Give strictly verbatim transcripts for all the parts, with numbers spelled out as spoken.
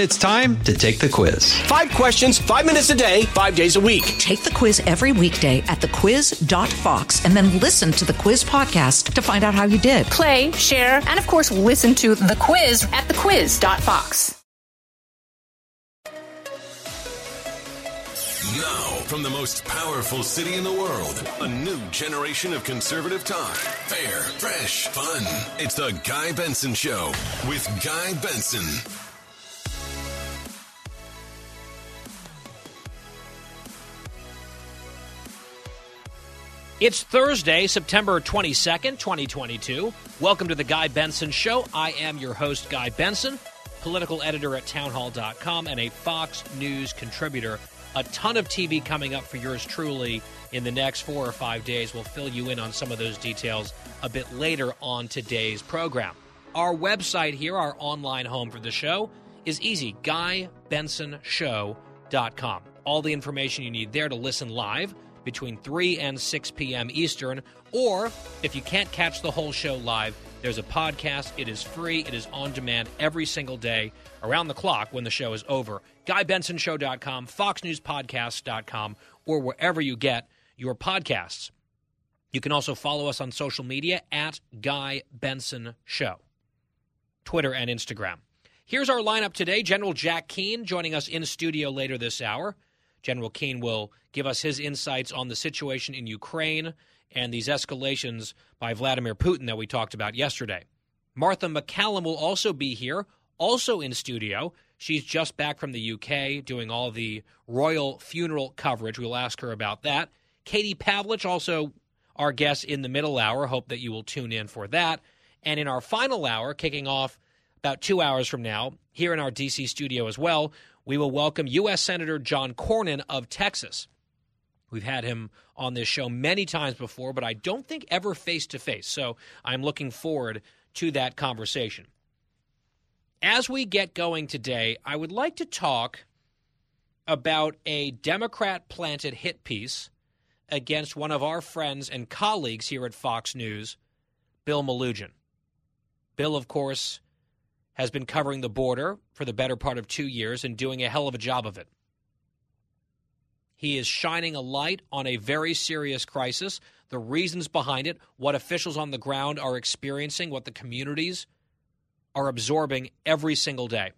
It's time to take the quiz. Five questions, five minutes a day, five days a week. Take the quiz every weekday at the quiz dot fox and then listen to the quiz podcast to find out how you did. Play, share, and of course, listen to the quiz at the quiz dot fox. Now, from the most powerful city in the world, a new generation of conservative talk. Fair, fresh, fun. It's the Guy Benson Show with Guy Benson. It's Thursday, September twenty-second, twenty twenty-two. Welcome to the Guy Benson Show. I am your host, Guy Benson, political editor at townhall dot com and a Fox News contributor. A ton of T V coming up for yours truly in the next four or five days. We'll fill you in on some of those details a bit later on today's program. Our website here, our online home for the show, is easy, guy benson show dot com. All the information you need there to listen live between three and six p.m. Eastern, or if you can't catch the whole show live, there's a podcast. It is free. It is on demand every single day around the clock when the show is over. guy benson show dot com, fox news podcast dot com, or wherever you get your podcasts. You can also follow us on social media at Guy Benson Show, Twitter and Instagram. Here's our lineup today. General Jack Keane joining us in studio later this hour. General Keane will give us his insights on the situation in Ukraine and these escalations by Vladimir Putin that we talked about yesterday. Martha MacCallum will also be here, also in studio. She's just back from the U K doing all the royal funeral coverage. We'll ask her about that. Katie Pavlich, also our guest in the middle hour. Hope that you will tune in for that. And in our final hour, kicking off about two hours from now, here in our D C studio as well, we will welcome U S Senator John Cornyn of Texas. We've had him on this show many times before, but I don't think ever face-to-face. So I'm looking forward to that conversation. As we get going today, I would like to talk about a Democrat-planted hit piece against one of our friends and colleagues here at Fox News, Bill Melugin. Bill, of course, has been covering the border for the better part of two years and doing a hell of a job of it. He is shining a light on a very serious crisis, the reasons behind it, what officials on the ground are experiencing, what the communities are absorbing every single day.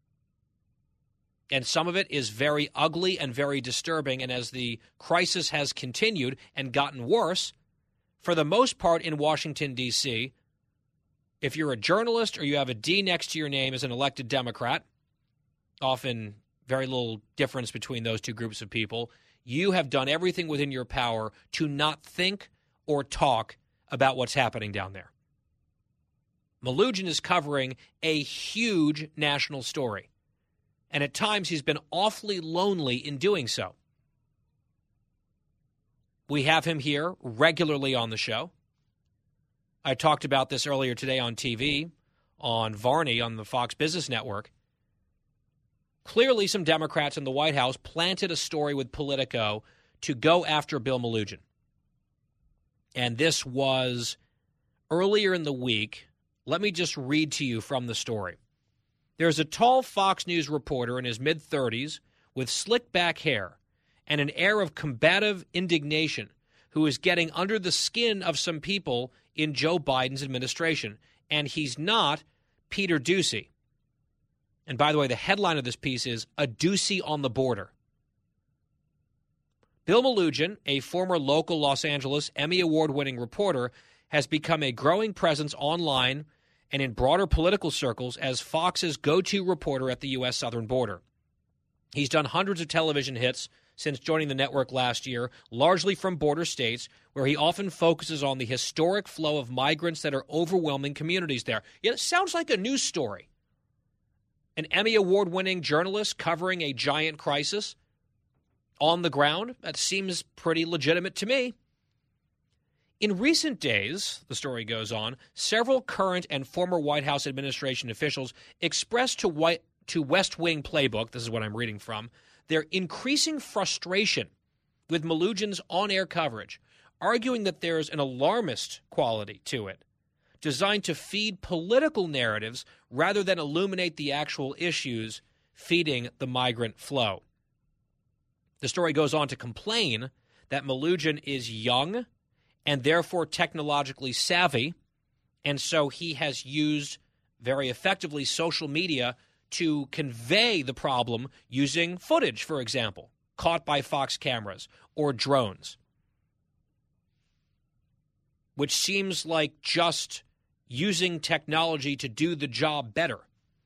And some of it is very ugly and very disturbing, and as the crisis has continued and gotten worse, for the most part in Washington, D C, if you're a journalist or you have a D next to your name as an elected Democrat, often very little difference between those two groups of people, you have done everything within your power to not think or talk about what's happening down there. Melugin is covering a huge national story, and at times he's been awfully lonely in doing so. We have him here regularly on the show. I talked about this earlier today on T V, on Varney, on the Fox Business Network. Clearly, some Democrats in the White House planted a story with Politico to go after Bill Melugin. And this was earlier in the week. Let me just read to you from the story. There's a tall Fox News reporter in his mid-thirties with slick back hair and an air of combative indignation who is getting under the skin of some people in Joe Biden's administration. And he's not Peter Doocy. And by the way, the headline of this piece is A Doocy on the Border. Bill Melugin, a former local Los Angeles Emmy Award-winning reporter, has become a growing presence online and in broader political circles as Fox's go-to reporter at the U S southern border. He's done hundreds of television hits since joining the network last year, largely from border states, where he often focuses on the historic flow of migrants that are overwhelming communities there. It sounds like a news story. An Emmy Award-winning journalist covering a giant crisis on the ground? That seems pretty legitimate to me. In recent days, the story goes on, several current and former White House administration officials expressed to, White, to West Wing Playbook, this is what I'm reading from, their increasing frustration with Melugin's on-air coverage, arguing that there's an alarmist quality to it, designed to feed political narratives rather than illuminate the actual issues feeding the migrant flow. The story goes on to complain that Melugin is young and therefore technologically savvy, and so he has used very effectively social media to convey the problem using footage, for example, caught by Fox cameras or drones, which seems like just using technology to do the job better,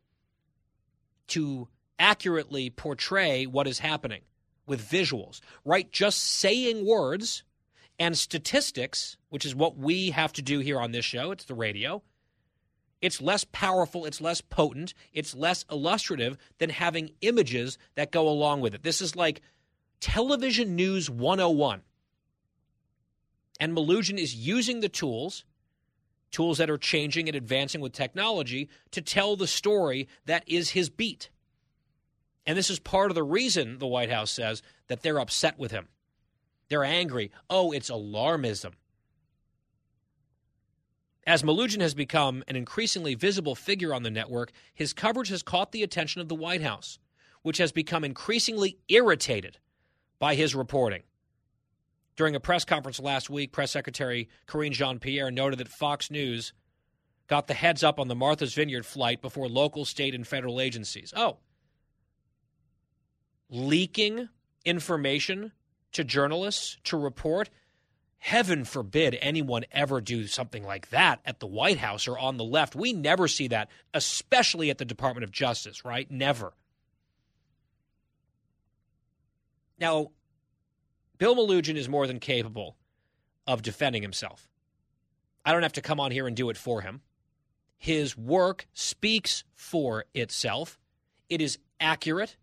to accurately portray what is happening with visuals, right? Just saying words and statistics, which is what we have to do here on this show. It's the radio. It's less powerful, it's less potent, it's less illustrative than having images that go along with it. This is like television news one oh one. And Melugin is using the tools, tools that are changing and advancing with technology, to tell the story that is his beat. And this is part of the reason, the White House says, that they're upset with him. They're angry. Oh, it's alarmism. As Melugin has become an increasingly visible figure on the network, his coverage has caught the attention of the White House, which has become increasingly irritated by his reporting. During a press conference last week, Press Secretary Karine Jean-Pierre noted that Fox News got the heads up on the Martha's Vineyard flight before local, state, and federal agencies. Oh, leaking information to journalists to report? Heaven forbid anyone ever do something like that at the White House or on the left. We never see that, especially at the Department of Justice, right? Never. Now, Bill Melugin is more than capable of defending himself. I don't have to come on here and do it for him. His work speaks for itself. It is accurate.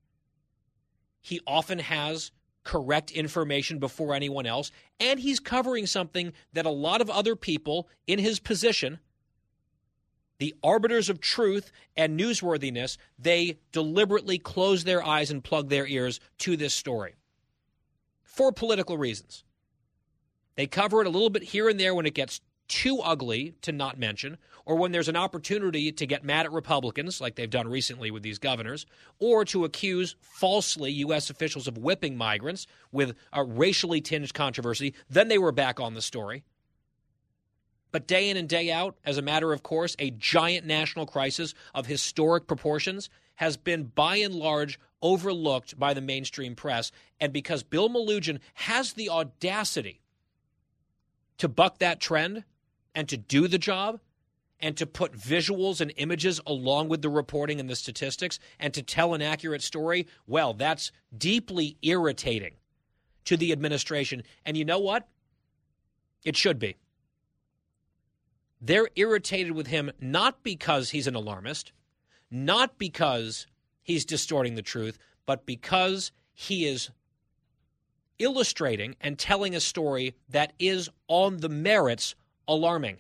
He often has correct information before anyone else, and he's covering something that a lot of other people in his position, the arbiters of truth and newsworthiness, they deliberately close their eyes and plug their ears to this story for political reasons. They cover it a little bit here and there when it gets too ugly to not mention, or when there's an opportunity to get mad at Republicans, like they've done recently with these governors, or to accuse falsely U S officials of whipping migrants with a racially tinged controversy. Then they were back on the story. But day in and day out, as a matter of course, a giant national crisis of historic proportions has been by and large overlooked by the mainstream press. And because Bill Melugin has the audacity to buck that trend and to do the job and to put visuals and images along with the reporting and the statistics and to tell an accurate story, well, that's deeply irritating to the administration. And you know what? It should be. They're irritated with him not because he's an alarmist, not because he's distorting the truth, but because he is illustrating and telling a story that is on the merits alarming.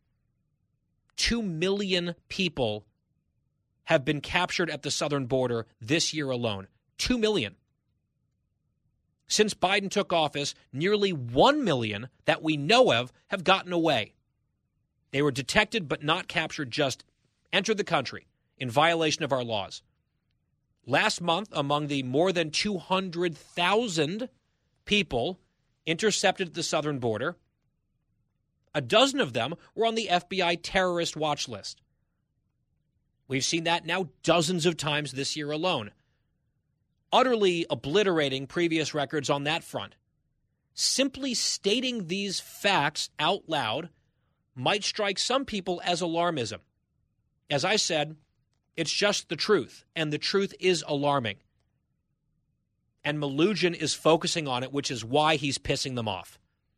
Two million people have been captured at the southern border this year alone. Two million. Since Biden took office, nearly one million that we know of have gotten away. They were detected but not captured, just entered the country in violation of our laws. Last month, among the more than two hundred thousand people intercepted at the southern border, a dozen of them were on the F B I terrorist watch list. We've seen that now dozens of times this year alone, utterly obliterating previous records on that front. Simply stating these facts out loud might strike some people as alarmism. As I said, it's just the truth, and the truth is alarming. And Melugin is focusing on it, which is why he's pissing them off.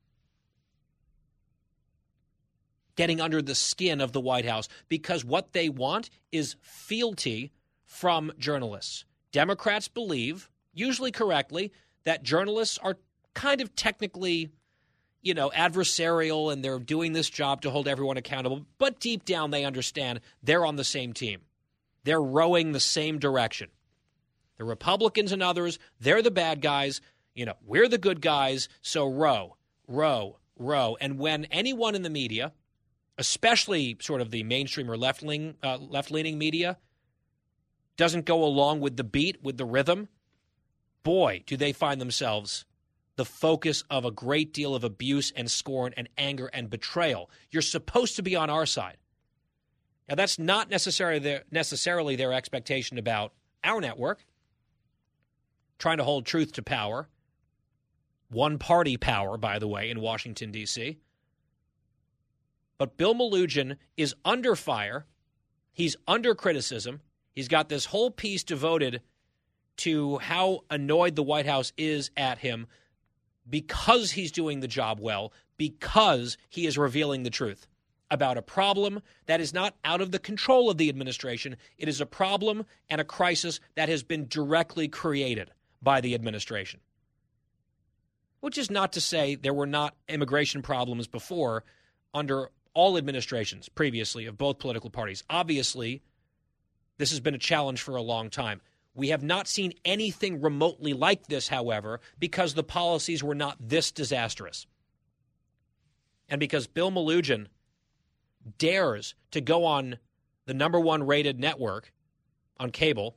Getting under the skin of the White House, because what they want is fealty from journalists. Democrats believe, usually correctly, that journalists are kind of technically, you know, adversarial and they're doing this job to hold everyone accountable. But deep down, they understand they're on the same team. They're rowing the same direction. The Republicans and others, they're the bad guys. You know, we're the good guys. So row, row, row. And when anyone in the media, especially sort of the mainstream or left-leaning, uh, left-leaning media, doesn't go along with the beat, with the rhythm, boy, do they find themselves the focus of a great deal of abuse and scorn and anger and betrayal. You're supposed to be on our side. Now, that's not necessarily their, necessarily their expectation about our network, trying to hold truth to power. One-party power, by the way, in Washington, D C But Bill Melugin is under fire. He's under criticism. He's got this whole piece devoted to how annoyed the White House is at him because he's doing the job well, because he is revealing the truth about a problem that is not out of the control of the administration. It is a problem and a crisis that has been directly created by the administration. Which is not to say there were not immigration problems before under all administrations previously of both political parties. Obviously, this has been a challenge for a long time. We have not seen anything remotely like this, however, because the policies were not this disastrous. And because Bill Melugin dares to go on the number one rated network on cable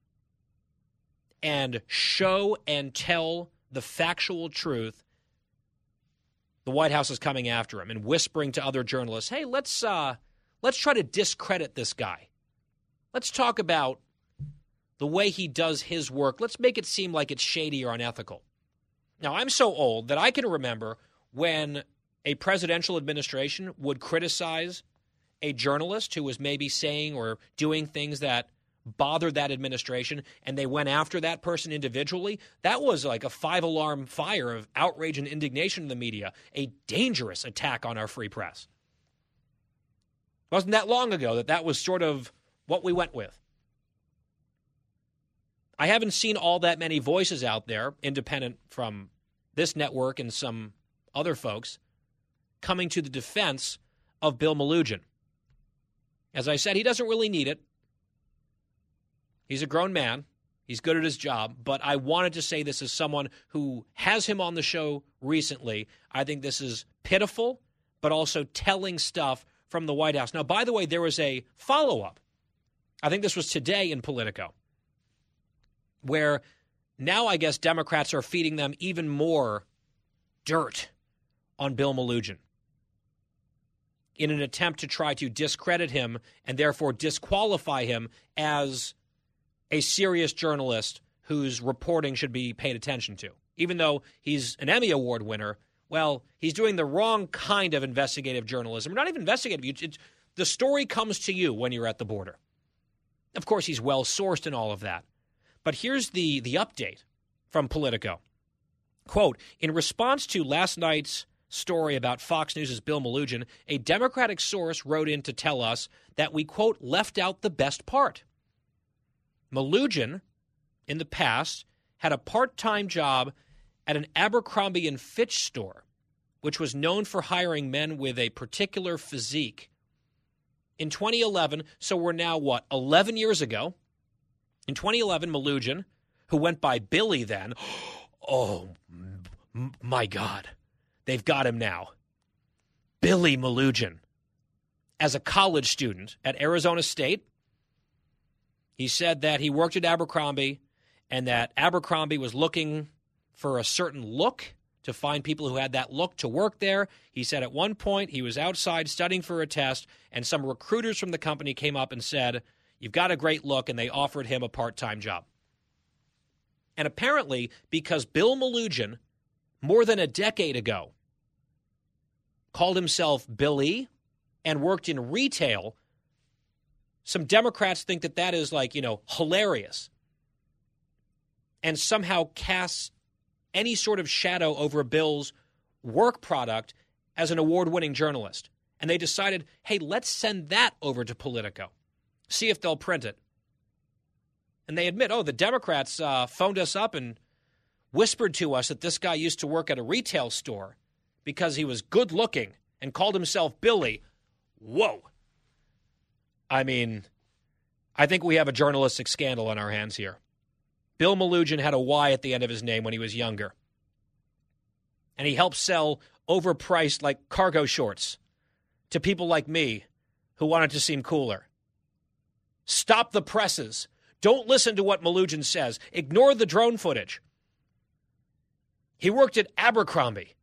and show and tell the factual truth, the White House is coming after him and whispering to other journalists, hey, let's uh, let's try to discredit this guy. Let's talk about the way he does his work. Let's make it seem like it's shady or unethical. Now, I'm so old that I can remember when a presidential administration would criticize a journalist who was maybe saying or doing things that bothered that administration, and they went after that person individually. That was like a five-alarm fire of outrage and indignation in the media, a dangerous attack on our free press. It wasn't that long ago that that was sort of what we went with. I haven't seen all that many voices out there, independent from this network and some other folks, coming to the defense of Bill Melugin. As I said, he doesn't really need it. He's a grown man. He's good at his job. But I wanted to say this as someone who has him on the show recently. I think this is pitiful, but also telling stuff from the White House. Now, by the way, there was a follow-up. I think this was today in Politico, where now I guess Democrats are feeding them even more dirt on Bill Melugin in an attempt to try to discredit him and therefore disqualify him as a serious journalist whose reporting should be paid attention to. Even though he's an Emmy Award winner, well, he's doing the wrong kind of investigative journalism. Not even investigative. It's, the story comes to you when you're at the border. Of course, he's well-sourced in all of that. But here's the, the update from Politico. Quote, in response to last night's story about Fox News' Bill Melugin, a Democratic source wrote in to tell us that we, quote, left out the best part. Melugin, in the past, had a part-time job at an Abercrombie and Fitch store, which was known for hiring men with a particular physique. In twenty eleven, so we're now, what, eleven years ago, in twenty eleven, Melugin, who went by Billy then, oh, m- my God, they've got him now. Billy Melugin, as a college student at Arizona State, he said that he worked at Abercrombie and that Abercrombie was looking for a certain look, to find people who had that look to work there. He said at one point he was outside studying for a test, and some recruiters from the company came up and said, you've got a great look, and they offered him a part-time job. And apparently, because Bill Melugin, more than a decade ago, called himself Billy and worked in retail, some Democrats think that that is like, you know, hilarious and somehow casts any sort of shadow over Bill's work product as an award-winning journalist. And they decided, hey, let's send that over to Politico, see if they'll print it. And they admit, oh, the Democrats uh, phoned us up and whispered to us that this guy used to work at a retail store because he was good-looking and called himself Billy. Whoa. I mean, I think we have a journalistic scandal on our hands here. Bill Melugin had a Y at the end of his name when he was younger. And he helped sell overpriced, like, cargo shorts to people like me who wanted to seem cooler. Stop the presses. Don't listen to what Malugin says. Ignore the drone footage. He worked at Abercrombie.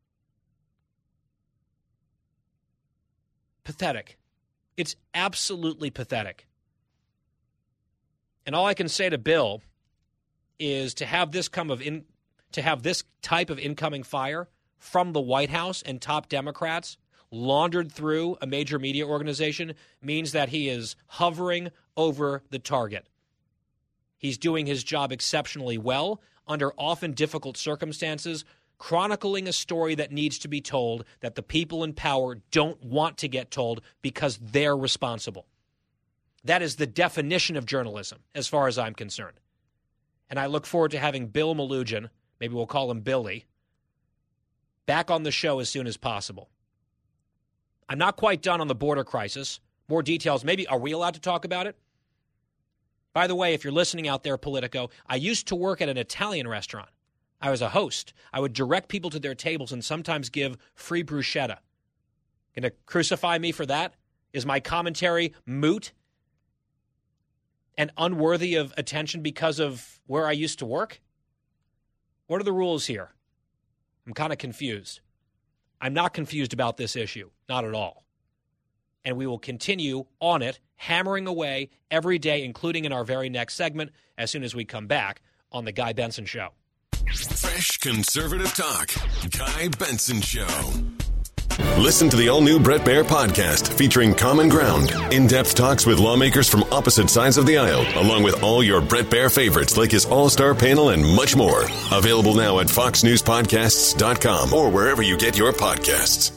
Pathetic. It's absolutely pathetic. And all I can say to Bill is to have this come of in, to have this type of incoming fire from the White House and top Democrats laundered through a major media organization means that he is hovering over the target. He's doing his job exceptionally well under often difficult circumstances, chronicling a story that needs to be told that the people in power don't want to get told because they're responsible. That is the definition of journalism, as far as I'm concerned. And I look forward to having Bill Malugin, maybe we'll call him Billy, back on the show as soon as possible. I'm not quite done on the border crisis. More details. Maybe, are we allowed to talk about it? By the way, if you're listening out there, Politico, I used to work at an Italian restaurant. I was a host. I would direct people to their tables and sometimes give free bruschetta. Going to crucify me for that? Is my commentary moot and unworthy of attention because of where I used to work? What are the rules here? I'm kind of confused. I'm not confused about this issue. Not at all. And we will continue on it, hammering away every day, including in our very next segment, as soon as we come back on The Guy Benson Show. Fresh conservative talk. Guy Benson Show. Listen to the all-new Bret Baier podcast featuring Common Ground, in-depth talks with lawmakers from opposite sides of the aisle, along with all your Bret Baier favorites like his all-star panel and much more. Available now at fox news podcasts dot com or wherever you get your podcasts.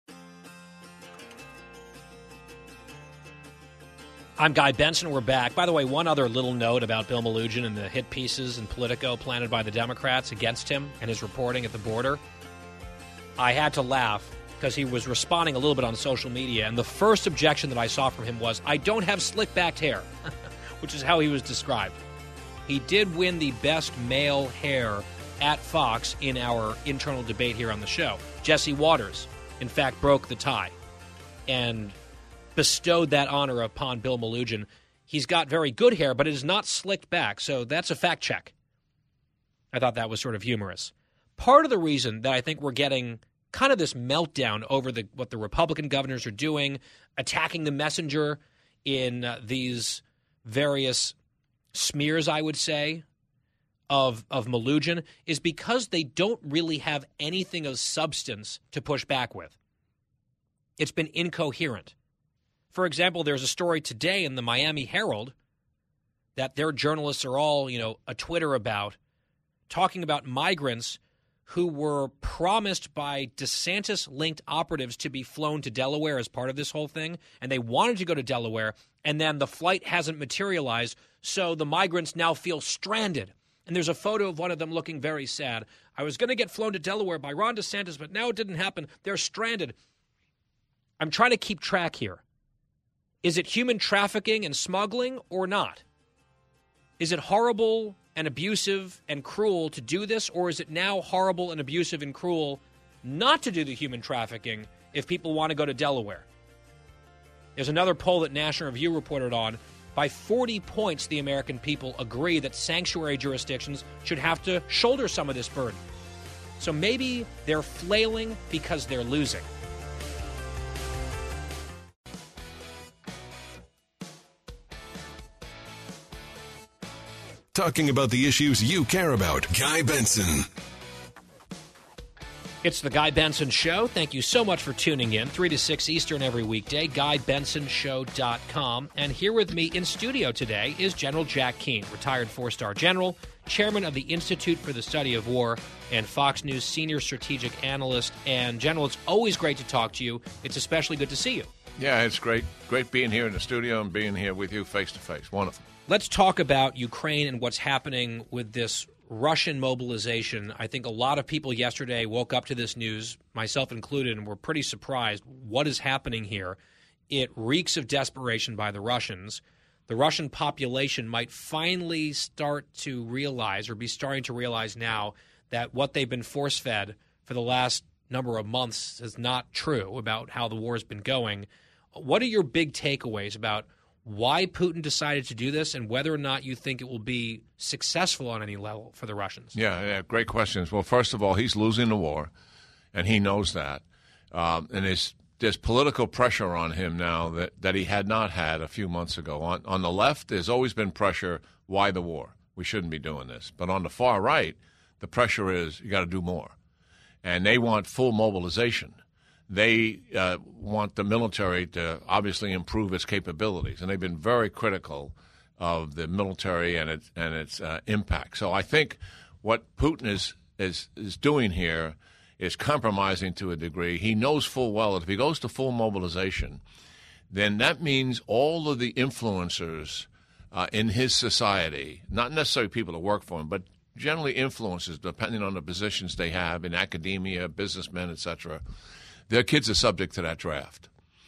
I'm Guy Benson. We're back. By the way, one other little note about Bill Malugin and the hit pieces in Politico planted by the Democrats against him and his reporting at the border. I had to laugh because he was responding a little bit on social media, and the first objection that I saw from him was, I don't have slick-backed hair, which is how he was described. He did win the best male hair at Fox in our internal debate here on the show. Jesse Waters, in fact, broke the tie and bestowed that honor upon Bill Malugin. He's got very good hair, but it is not slicked back, so that's a fact check. I thought that was sort of humorous. Part of the reason that I think we're getting kind of this meltdown over the what the Republican governors are doing, attacking the messenger in uh, these various smears, I would say, of, of Malugin, is because they don't really have anything of substance to push back with. It's been incoherent. For example, there's a story today in the Miami Herald that their journalists are all, you know, a Twitter about, talking about migrants who were promised by DeSantis-linked operatives to be flown to Delaware as part of this whole thing, and they wanted to go to Delaware, and then the flight hasn't materialized, so the migrants now feel stranded. And there's a photo of one of them looking very sad. I was going to get flown to Delaware by Ron DeSantis, but now it didn't happen. They're stranded. I'm trying to keep track here. Is it human trafficking and smuggling or not? Is it horrible and abusive and cruel to do this, or is it now horrible and abusive and cruel not to do the human trafficking if people want to go to Delaware? There's another poll that National Review reported on. By forty points, the American people agree that sanctuary jurisdictions should have to shoulder some of this burden. So maybe they're flailing because they're losing. Talking about the issues you care about. Guy Benson. It's the Guy Benson Show. Thank you so much for tuning in. three to six Eastern every weekday, guy benson show dot com. And here with me in studio today is General Jack Keane, retired four-star general, chairman of the Institute for the Study of War, and Fox News senior strategic analyst. And, General, it's always great to talk to you. It's especially good to see you. Yeah, it's great. Great being here in the studio and being here with you face-to-face. Wonderful. Let's talk about Ukraine and what's happening with this Russian mobilization. I think a lot of people yesterday woke up to this news, myself included, and were pretty surprised. What is happening here? It reeks of desperation by the Russians. The Russian population might finally start to realize, or be starting to realize now, that what they've been force-fed for the last number of months is not true about how the war has been going. What are your big takeaways about why Putin decided to do this and whether or not you think it will be successful on any level for the Russians. Yeah, yeah, great questions. Well, first of all, he's losing the war, and he knows that. Um, and there's, there's political pressure on him now that, that he had not had a few months ago. On, on the left, there's always been pressure. Why the war? We shouldn't be doing this. But on the far right, the pressure is you got to do more. And they want full mobilization. They uh, want the military to obviously improve its capabilities. And they've been very critical of the military and its, and its uh, impact. So I think what Putin is, is, is doing here is compromising to a degree. He knows full well that if he goes to full mobilization, then that means all of the influencers uh, in his society, not necessarily people that work for him, but generally influencers, depending on the positions they have in academia, businessmen, et cetera, their kids are subject to that draft.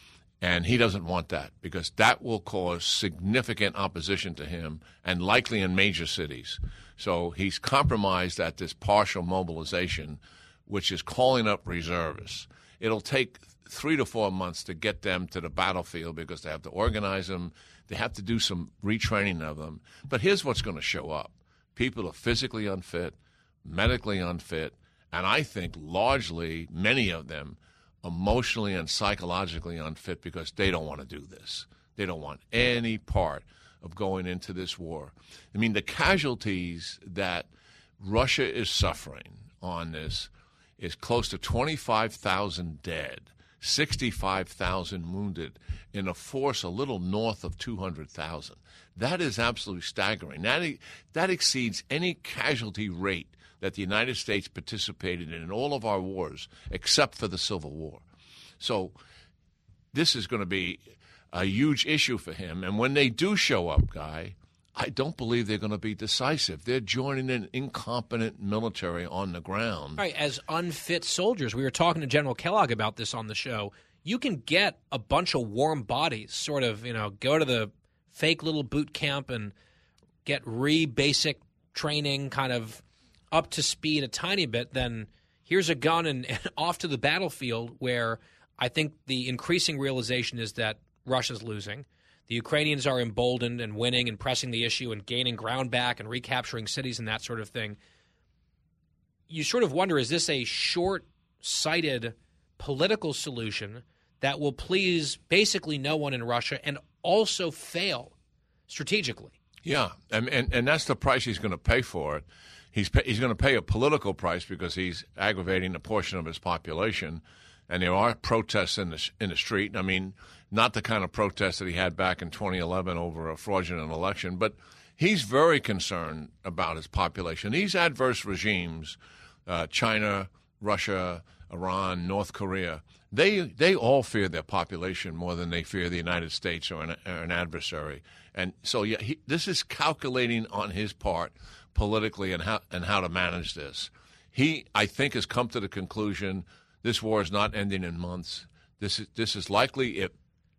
And he doesn't want that because that will cause significant opposition to him and likely in major cities. So he's compromised at this partial mobilization, which is calling up reservists. It'll take three to four months to get them to the battlefield because they have to organize them. They have to do some retraining of them. But here's what's going to show up. People are physically unfit, medically unfit, and I think largely many of them emotionally and psychologically unfit because they don't want to do this. They don't want any part of going into this war. I mean, the casualties that Russia is suffering on this is close to twenty-five thousand dead, sixty-five thousand wounded in a force a little north of two hundred thousand. That is absolutely staggering. That, that exceeds any casualty rate that the United States participated in in all of our wars except for the Civil War. So this is going to be a huge issue for him. And when they do show up, Guy, I don't believe they're going to be decisive. They're joining an incompetent military on the ground. Right, as unfit soldiers. We were talking to General Kellogg about this on the show. You can get a bunch of warm bodies, sort of, you know, go to the fake little boot camp and get re-basic training kind of up to speed a tiny bit, then here's a gun and, and off to the battlefield where I think the increasing realization is that Russia's losing. The Ukrainians are emboldened and winning and pressing the issue and gaining ground back and recapturing cities and that sort of thing. You sort of wonder, is this a short-sighted political solution that will please basically no one in Russia and also fail strategically? Yeah, and and, and that's the price he's going to pay for it. He's pay, he's going to pay a political price because he's aggravating a portion of his population, and there are protests in the in the street. I mean, not the kind of protests that he had back in twenty eleven over a fraudulent election, but he's very concerned about his population. These adverse regimes, uh, China, Russia, Iran, North Korea, they they all fear their population more than they fear the United States or an, or an adversary. And so, yeah, he, this is calculating on his part politically and how and how to manage this. He, I think, has come to the conclusion this war is not ending in months. This is this is likely if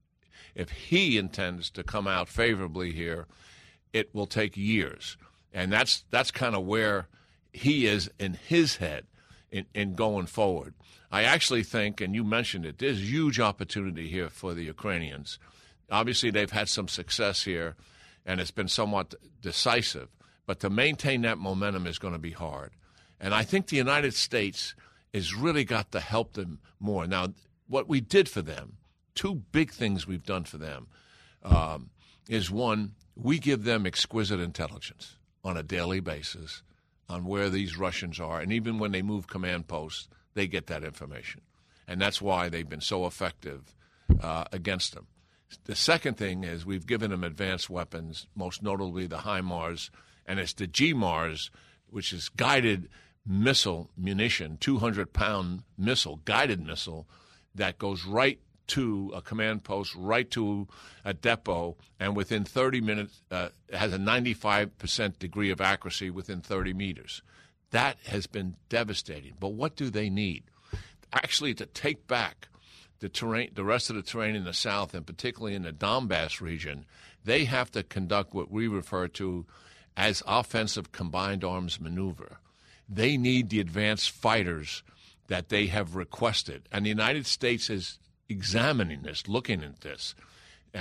if he intends to come out favorably here, it will take years, and that's that's kind of where he is in his head in, in going forward. I actually think, and you mentioned it, there's huge opportunity here for the Ukrainians. Obviously, they've had some success here, and it's been somewhat decisive. But to maintain that momentum is going to be hard. And I think the United States has really got to help them more. Now, what we did for them, two big things we've done for them, um, is one, we give them exquisite intelligence on a daily basis on where these Russians are. And even when they move command posts, they get that information. And that's why they've been so effective uh, against them. The second thing is we've given them advanced weapons, most notably the HIMARS, and it's the G MARS, which is guided missile munition, two hundred pound missile, guided missile, that goes right to a command post, right to a depot, and within thirty minutes uh, has a ninety-five percent degree of accuracy within thirty meters. That has been devastating. But what do they need? Actually, to take back the terrain, the rest of the terrain in the south, and particularly in the Donbass region, they have to conduct what we refer to as offensive combined arms maneuver. They need the advanced fighters that they have requested. And the United States is examining this, looking at this. Uh,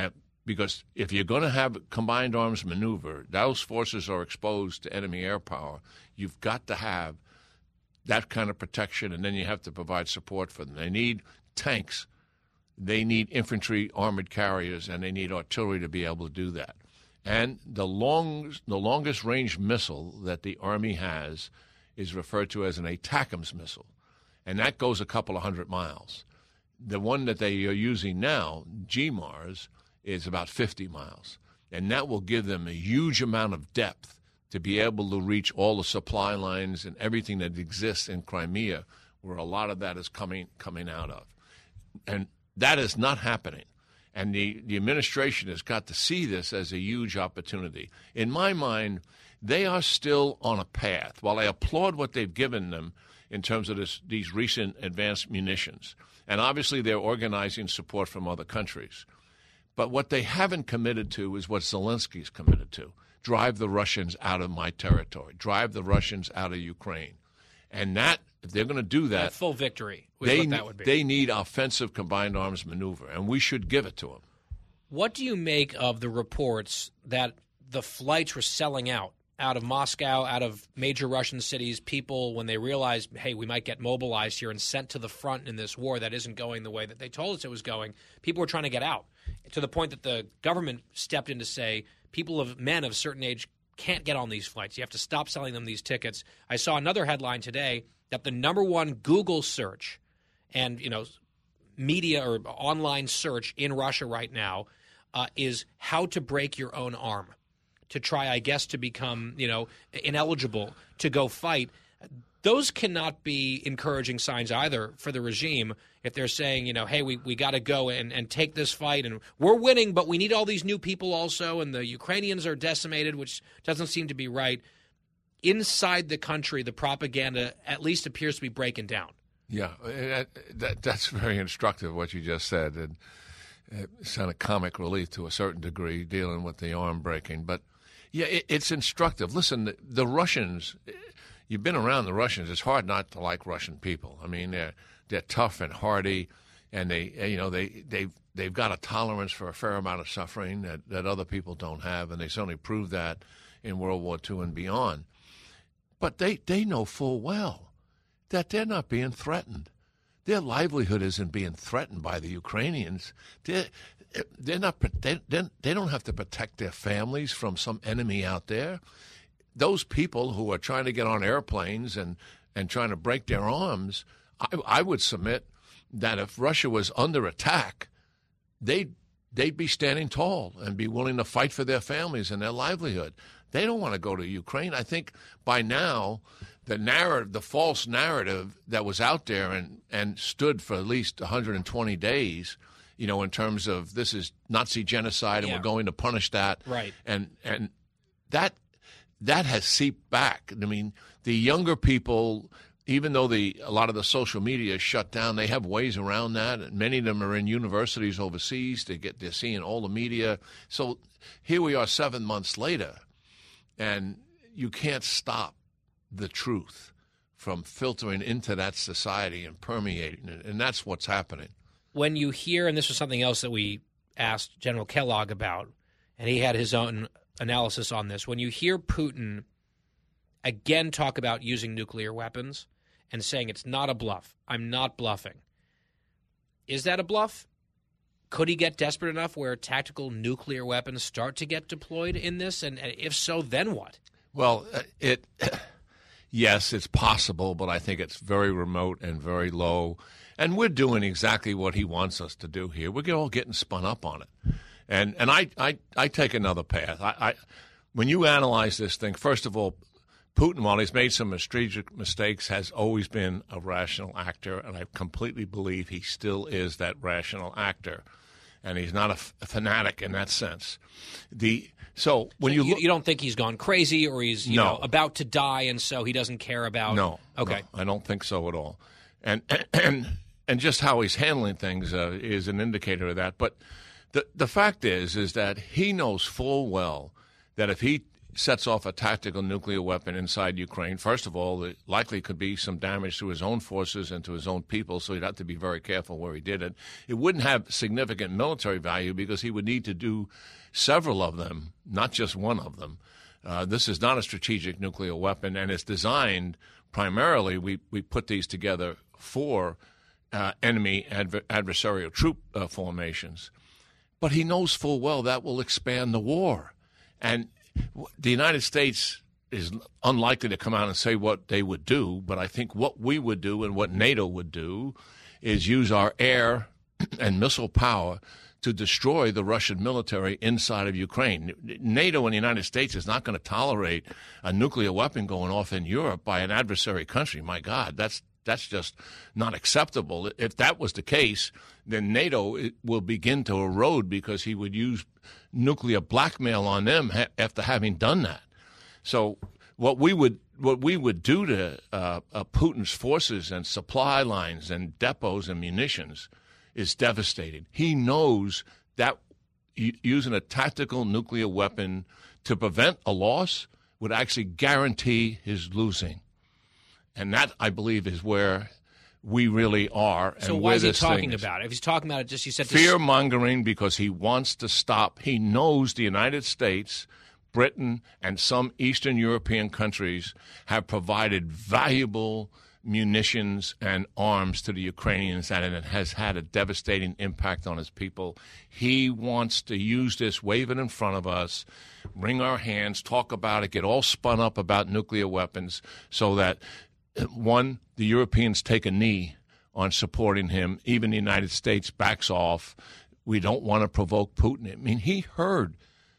Because if you're going to have a combined arms maneuver, those forces are exposed to enemy air power. You've got to have that kind of protection, and then you have to provide support for them. They need tanks. They need infantry armored carriers, and they need artillery to be able to do that. And the long, the longest range missile that the Army has is referred to as an ATACMS missile, and that goes a couple of hundred miles. The one that they are using now, G MARS, is about fifty miles, and that will give them a huge amount of depth to be able to reach all the supply lines and everything that exists in Crimea, where a lot of that is coming coming out of. And that is not happening. And the, the administration has got to see this as a huge opportunity. In my mind, they are still on a path. While I applaud what they've given them in terms of this, these recent advanced munitions, and obviously they're organizing support from other countries, but what they haven't committed to is what Zelensky's committed to. Drive the Russians out of my territory. Drive the Russians out of Ukraine. And that, if they're going to do that, a full victory was they, what that would be. They need offensive combined arms maneuver, and we should give it to them. What do you make of the reports that the flights were selling out, out of Moscow, out of major Russian cities, people, when they realized, hey, we might get mobilized here and sent to the front in this war that isn't going the way that they told us it was going, people were trying to get out, to the point that the government stepped in to say people of men of a certain age can't get on these flights. You have to stop selling them these tickets. I saw another headline today that the number one Google search and, you know, media or online search in Russia right now uh, is how to break your own arm, to try, I guess, to become, you know, ineligible to go fight. Those cannot be encouraging signs either for the regime if they're saying, you know, hey, we, we got to go and, and take this fight, and we're winning, but we need all these new people also, and the Ukrainians are decimated, which doesn't seem to be right. Inside the country, the propaganda at least appears to be breaking down. Yeah, that, that, that's very instructive, what you just said. And it's kind of comic relief to a certain degree, dealing with the arm breaking. But, yeah, it, it's instructive. Listen, the, the Russians, you've been around the Russians. It's hard not to like Russian people. I mean, they're they're tough and hardy, and they, you know, they they've they've got a tolerance for a fair amount of suffering that, that other people don't have, and they certainly proved that in World War Two and beyond. But they, they know full well that they're not being threatened. Their livelihood isn't being threatened by the Ukrainians. They're, they're not, they, they don't have to protect their families from some enemy out there. Those people who are trying to get on airplanes and, and trying to break their arms, I, I would submit that if Russia was under attack, they'd, they'd be standing tall and be willing to fight for their families and their livelihood. They don't want to go to Ukraine. I think by now the narrative, the false narrative that was out there and, and stood for at least one hundred twenty days, you know, in terms of this is Nazi genocide and yeah. we're going to punish that. Right. And and that that has seeped back. I mean, the younger people, even though the a lot of the social media is shut down, they have ways around that. And many of them are in universities overseas. They get they're seeing all the media. So here we are seven months later, and you can't stop the truth from filtering into that society and permeating it. And that's what's happening. When you hear, and this was something else that we asked General Kellogg about, and he had his own analysis on this, when you hear Putin again talk about using nuclear weapons and saying it's not a bluff, I'm not bluffing, is that a bluff? Could he get desperate enough where tactical nuclear weapons start to get deployed in this? And if so, then what? Well, it yes, it's possible, but I think it's very remote and very low. And we're doing exactly what he wants us to do here. We're all getting spun up on it. And and I, I, I take another path. I, I when you analyze this thing, first of all, Putin, while he's made some strategic mistakes, has always been a rational actor, and I completely believe he still is that rational actor. And he's not a, f- a fanatic in that sense. The so when so you you, look, you don't think he's gone crazy or he's you no. know about to die, and so he doesn't care about. No, okay, no, I don't think so at all. And and and just how he's handling things uh, is an indicator of that. But the the fact is is that he knows full well that if he sets off a tactical nuclear weapon inside Ukraine, first of all, it likely could be some damage to his own forces and to his own people, so he'd have to be very careful where he did it. It wouldn't have significant military value because he would need to do several of them, not just one of them. Uh, this is not a strategic nuclear weapon, and it's designed primarily, we, we put these together for uh, enemy adver- adversarial troop uh, formations. But he knows full well that will expand the war. And the United States is unlikely to come out and say what they would do, but I think what we would do and what NATO would do is use our air and missile power to destroy the Russian military inside of Ukraine. NATO and the United States is not going to tolerate a nuclear weapon going off in Europe by an adversary country. My God, that's that's just not acceptable. If that was the case, then NATO will begin to erode because he would use nuclear blackmail on them ha- after having done that. So what we would what we would do to uh, uh, Putin's forces and supply lines and depots and munitions is devastating. He knows that y- using a tactical nuclear weapon to prevent a loss would actually guarantee his losing. And that, I believe, is where we really are. So and why where is he this talking thing is. about it? If he's talking about it, just you said to Fear-mongering because he wants to stop. He knows the United States, Britain, and some Eastern European countries have provided valuable munitions and arms to the Ukrainians, and it has had a devastating impact on his people. He wants to use this, wave it in front of us, wring our hands, talk about it, get all spun up about nuclear weapons so that, one, the Europeans take a knee on supporting him. Even the United States backs off. We don't want to provoke Putin. I mean, he heard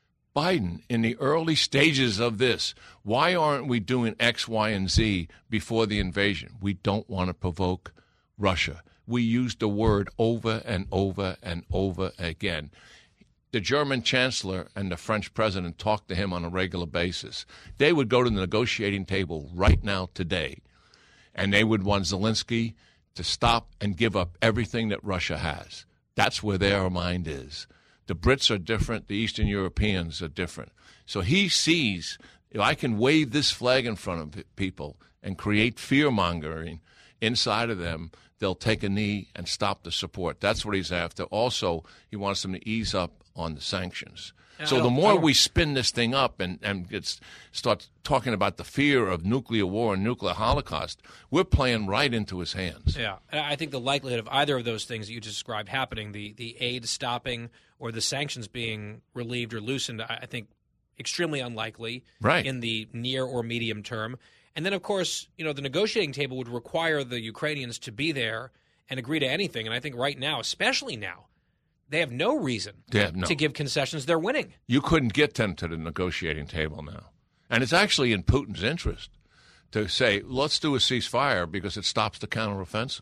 Biden in the early stages of this. Why aren't we doing X, Y, and Z before the invasion? We don't want to provoke Russia. We used the word over and over and over again. The German chancellor and the French president talked to him on a regular basis. They would go to the negotiating table right now today, and they would want Zelensky to stop and give up everything that Russia has. That's where their mind is. The Brits are different. The Eastern Europeans are different. So he sees, if I can wave this flag in front of people and create fear-mongering inside of them, they'll take a knee and stop the support. That's what he's after. Also, he wants them to ease up on the sanctions. And so the more we spin this thing up and, and gets, start talking about the fear of nuclear war and nuclear holocaust, we're playing right into his hands. Yeah, and I think the likelihood of either of those things that you just described happening, the, the aid stopping or the sanctions being relieved or loosened, I think extremely unlikely right. in the near or medium term. And then, of course, you know, the negotiating table would require the Ukrainians to be there and agree to anything. And I think right now, especially now, they have no reason have no. to give concessions. They're winning. You couldn't get them to the negotiating table now. And it's actually in Putin's interest to say, let's do a ceasefire because it stops the counteroffensive.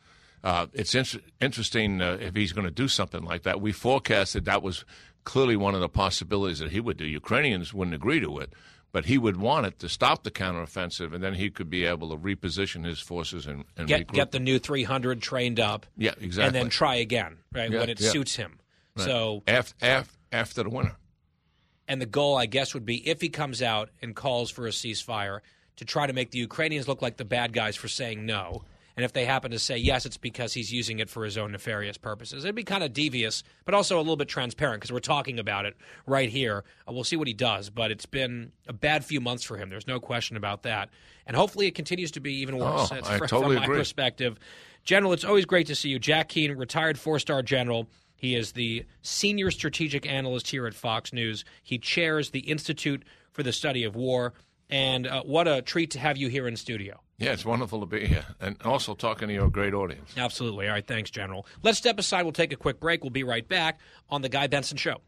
Uh, it's in- interesting uh, if he's going to do something like that. We forecasted that was clearly one of the possibilities that he would do. Ukrainians wouldn't agree to it, but he would want it to stop the counteroffensive, and then he could be able to reposition his forces and, and get regroup. get the new three hundred trained up. Yeah, exactly. And then try again, right, yeah, when it yeah. suits him. Right. So after, after, after the winter. And the goal, I guess, would be if he comes out and calls for a ceasefire to try to make the Ukrainians look like the bad guys for saying no. And if they happen to say yes, it's because he's using it for his own nefarious purposes. It'd be kind of devious, but also a little bit transparent because we're talking about it right here. Uh, we'll see what he does, but it's been a bad few months for him. There's no question about that. And hopefully it continues to be even worse. Oh, That's I fr- totally from my agree. perspective. General, it's always great to see you. Jack Keane, retired four-star general. He is the senior strategic analyst here at Fox News. He chairs the Institute for the Study of War. And uh, what a treat to have you here in studio. Yeah, it's wonderful to be here. And also talking to your great audience. Absolutely. All right, thanks, General. Let's step aside. We'll take a quick break. We'll be right back on The Guy Benson Show.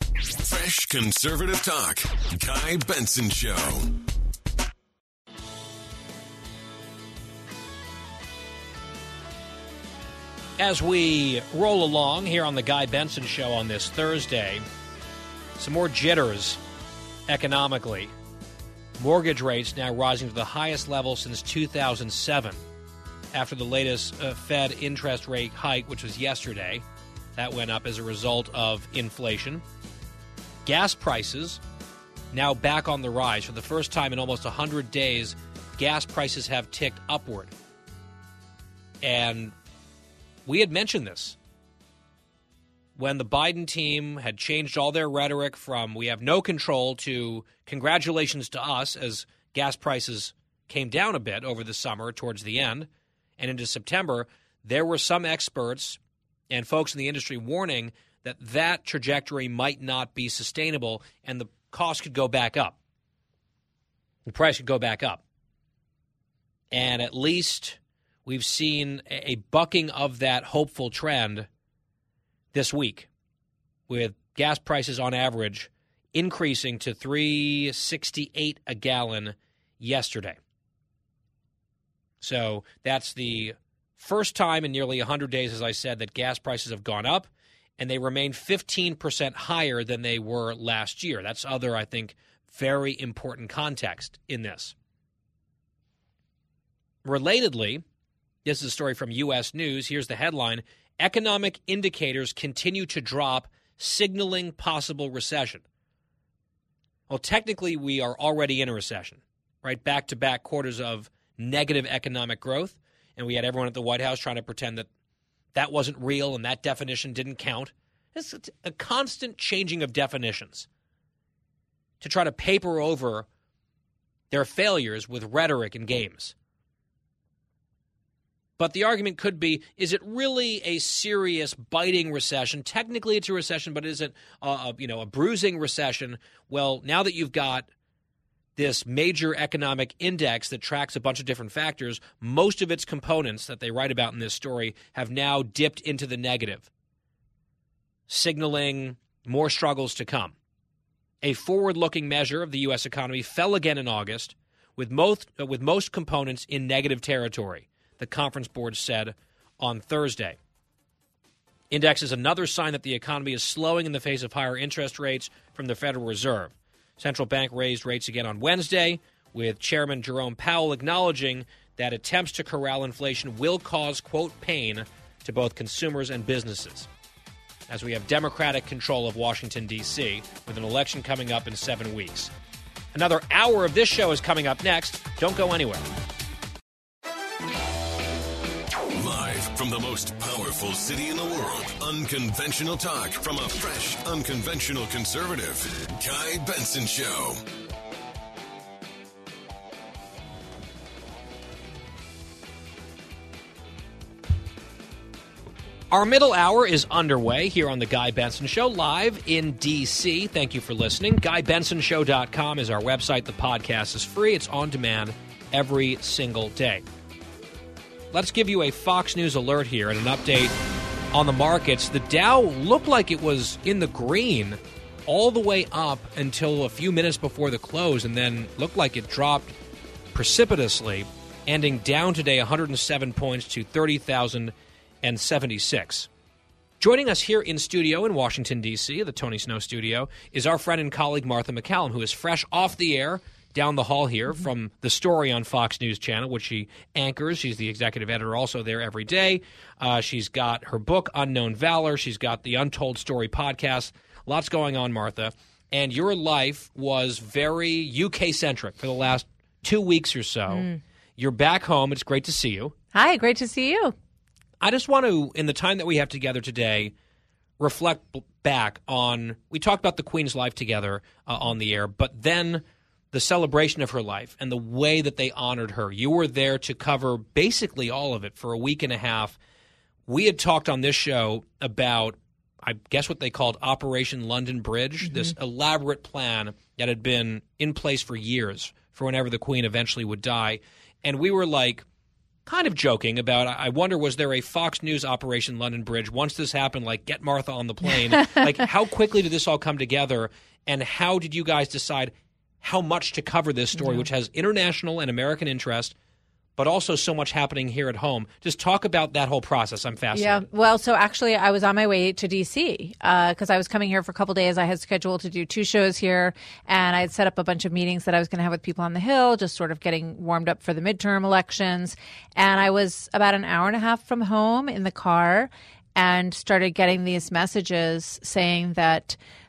Fresh conservative talk. Guy Benson Show. As we roll along here on The Guy Benson Show on this Thursday, some more jitters economically. Mortgage rates now rising to the highest level since two thousand seven after the latest uh, Fed interest rate hike, which was yesterday. That went up as a result of inflation. Gas prices now back on the rise. For the first time in almost one hundred days, gas prices have ticked upward. And we had mentioned this when the Biden team had changed all their rhetoric from we have no control to congratulations to us as gas prices came down a bit over the summer towards the end and into September. There were some experts and folks in the industry warning that that trajectory might not be sustainable and the cost could go back up. The price could go back up. And at least we've seen a bucking of that hopeful trend this week, with gas prices on average increasing to three sixty-eight a gallon yesterday. So that's the first time in nearly one hundred days, as I said, that gas prices have gone up, and they remain fifteen percent higher than they were last year. That's other, I think, very important context in this. Relatedly, this is a story from U S News. Here's the headline: Economic indicators continue to drop, signaling possible recession. Well, technically, we are already in a recession, right? Back-to-back quarters of negative economic growth, and we had everyone at the White House trying to pretend that that wasn't real and that definition didn't count. It's a constant changing of definitions to try to paper over their failures with rhetoric and games. But the argument could be, is it really a serious biting recession? Technically, it's a recession, but is it a, a, you know, a bruising recession? Well, now that you've got this major economic index that tracks a bunch of different factors, most of its components that they write about in this story have now dipped into the negative, signaling more struggles to come. A forward-looking measure of the U S economy fell again in August, with most, uh, with most components in negative territory, the Conference Board said on Thursday. Index is another sign that the economy is slowing in the face of higher interest rates from the Federal Reserve. Central Bank raised rates again on Wednesday, with Chairman Jerome Powell acknowledging that attempts to corral inflation will cause, quote, pain to both consumers and businesses, as we have Democratic control of Washington, D C, with an election coming up in seven weeks. Another hour of this show is coming up next. Don't go anywhere. Live from the most powerful city in the world, unconventional talk from a fresh, unconventional conservative, Guy Benson Show. Our middle hour is underway here on the Guy Benson Show, live in D C. Thank you for listening. guy benson show dot com is our website. The podcast is free. It's on demand every single day. Let's give you a Fox News alert here and an update on the markets. The Dow looked like it was in the green all the way up until a few minutes before the close, and then looked like it dropped precipitously, ending down today one hundred seven points to thirty thousand seventy-six. Joining us here in studio in Washington, D C, the Tony Snow studio, is our friend and colleague Martha MacCallum, who is fresh off the air down the hall here mm-hmm. from The Story on Fox News Channel, which she anchors. She's the executive editor also there every day. Uh, she's got her book, Unknown Valor. She's got the Untold Story podcast. Lots going on, Martha. And your life was very U K-centric for the last two weeks or so. Mm. You're back home. It's great to see you. Hi, great to see you. I just want to, in the time that we have together today, reflect back on, we talked about the Queen's life together uh, on the air, but then the celebration of her life and the way that they honored her. You were there to cover basically all of it for a week and a half. We had talked on this show about, I guess what they called Operation London Bridge, mm-hmm. this elaborate plan that had been in place for years for whenever the Queen eventually would die. And we were like, kind of joking about, I wonder, was there a Fox News Operation London Bridge once this happened, like get Martha on the plane? Like, how quickly did this all come together, and how did you guys decide how much to cover this story, yeah. which has international and American interest, but also so much happening here at home? Just talk about that whole process. I'm fascinated. Yeah. Well, so actually I was on my way to D C because uh, I was coming here for a couple of days. I had scheduled to do two shows here, and I had set up a bunch of meetings that I was going to have with people on the Hill, just sort of getting warmed up for the midterm elections. And I was about an hour and a half from home in the car and started getting these messages saying that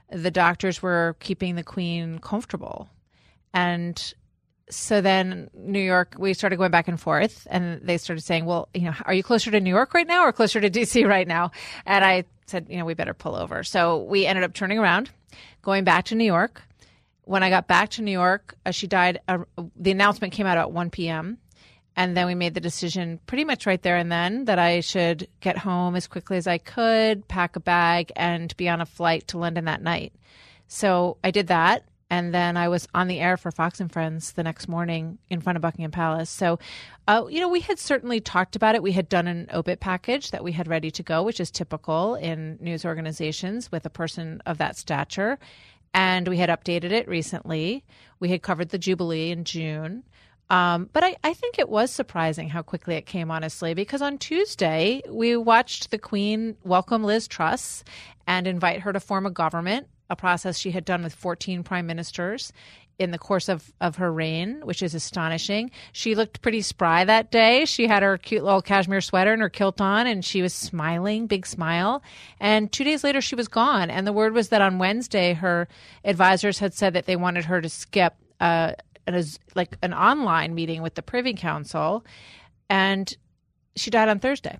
the doctors were keeping the Queen comfortable. And so then New York, we started going back and forth, and they started saying, well, you know, are you closer to New York right now or closer to D C right now? And I said, you know, we better pull over. So we ended up turning around, going back to New York. When I got back to New York, uh, she died. Uh, the announcement came out at one p.m. And then we made the decision pretty much right there and then that I should get home as quickly as I could, pack a bag, and be on a flight to London that night. So I did that. And then I was on the air for Fox and Friends the next morning in front of Buckingham Palace. So, uh, you know, we had certainly talked about it. We had done an obit package that we had ready to go, which is typical in news organizations with a person of that stature. And we had updated it recently. We had covered the Jubilee in June. Um, but I, I think it was surprising how quickly it came, honestly, because on Tuesday, we watched the Queen welcome Liz Truss and invite her to form a government, a process she had done with fourteen prime ministers in the course of, of her reign, which is astonishing. She looked pretty spry that day. She had her cute little cashmere sweater and her kilt on, and she was smiling, big smile. And two days later, she was gone. And the word was that on Wednesday, her advisors had said that they wanted her to skip uh, an, like an online meeting with the Privy Council, and she died on Thursday.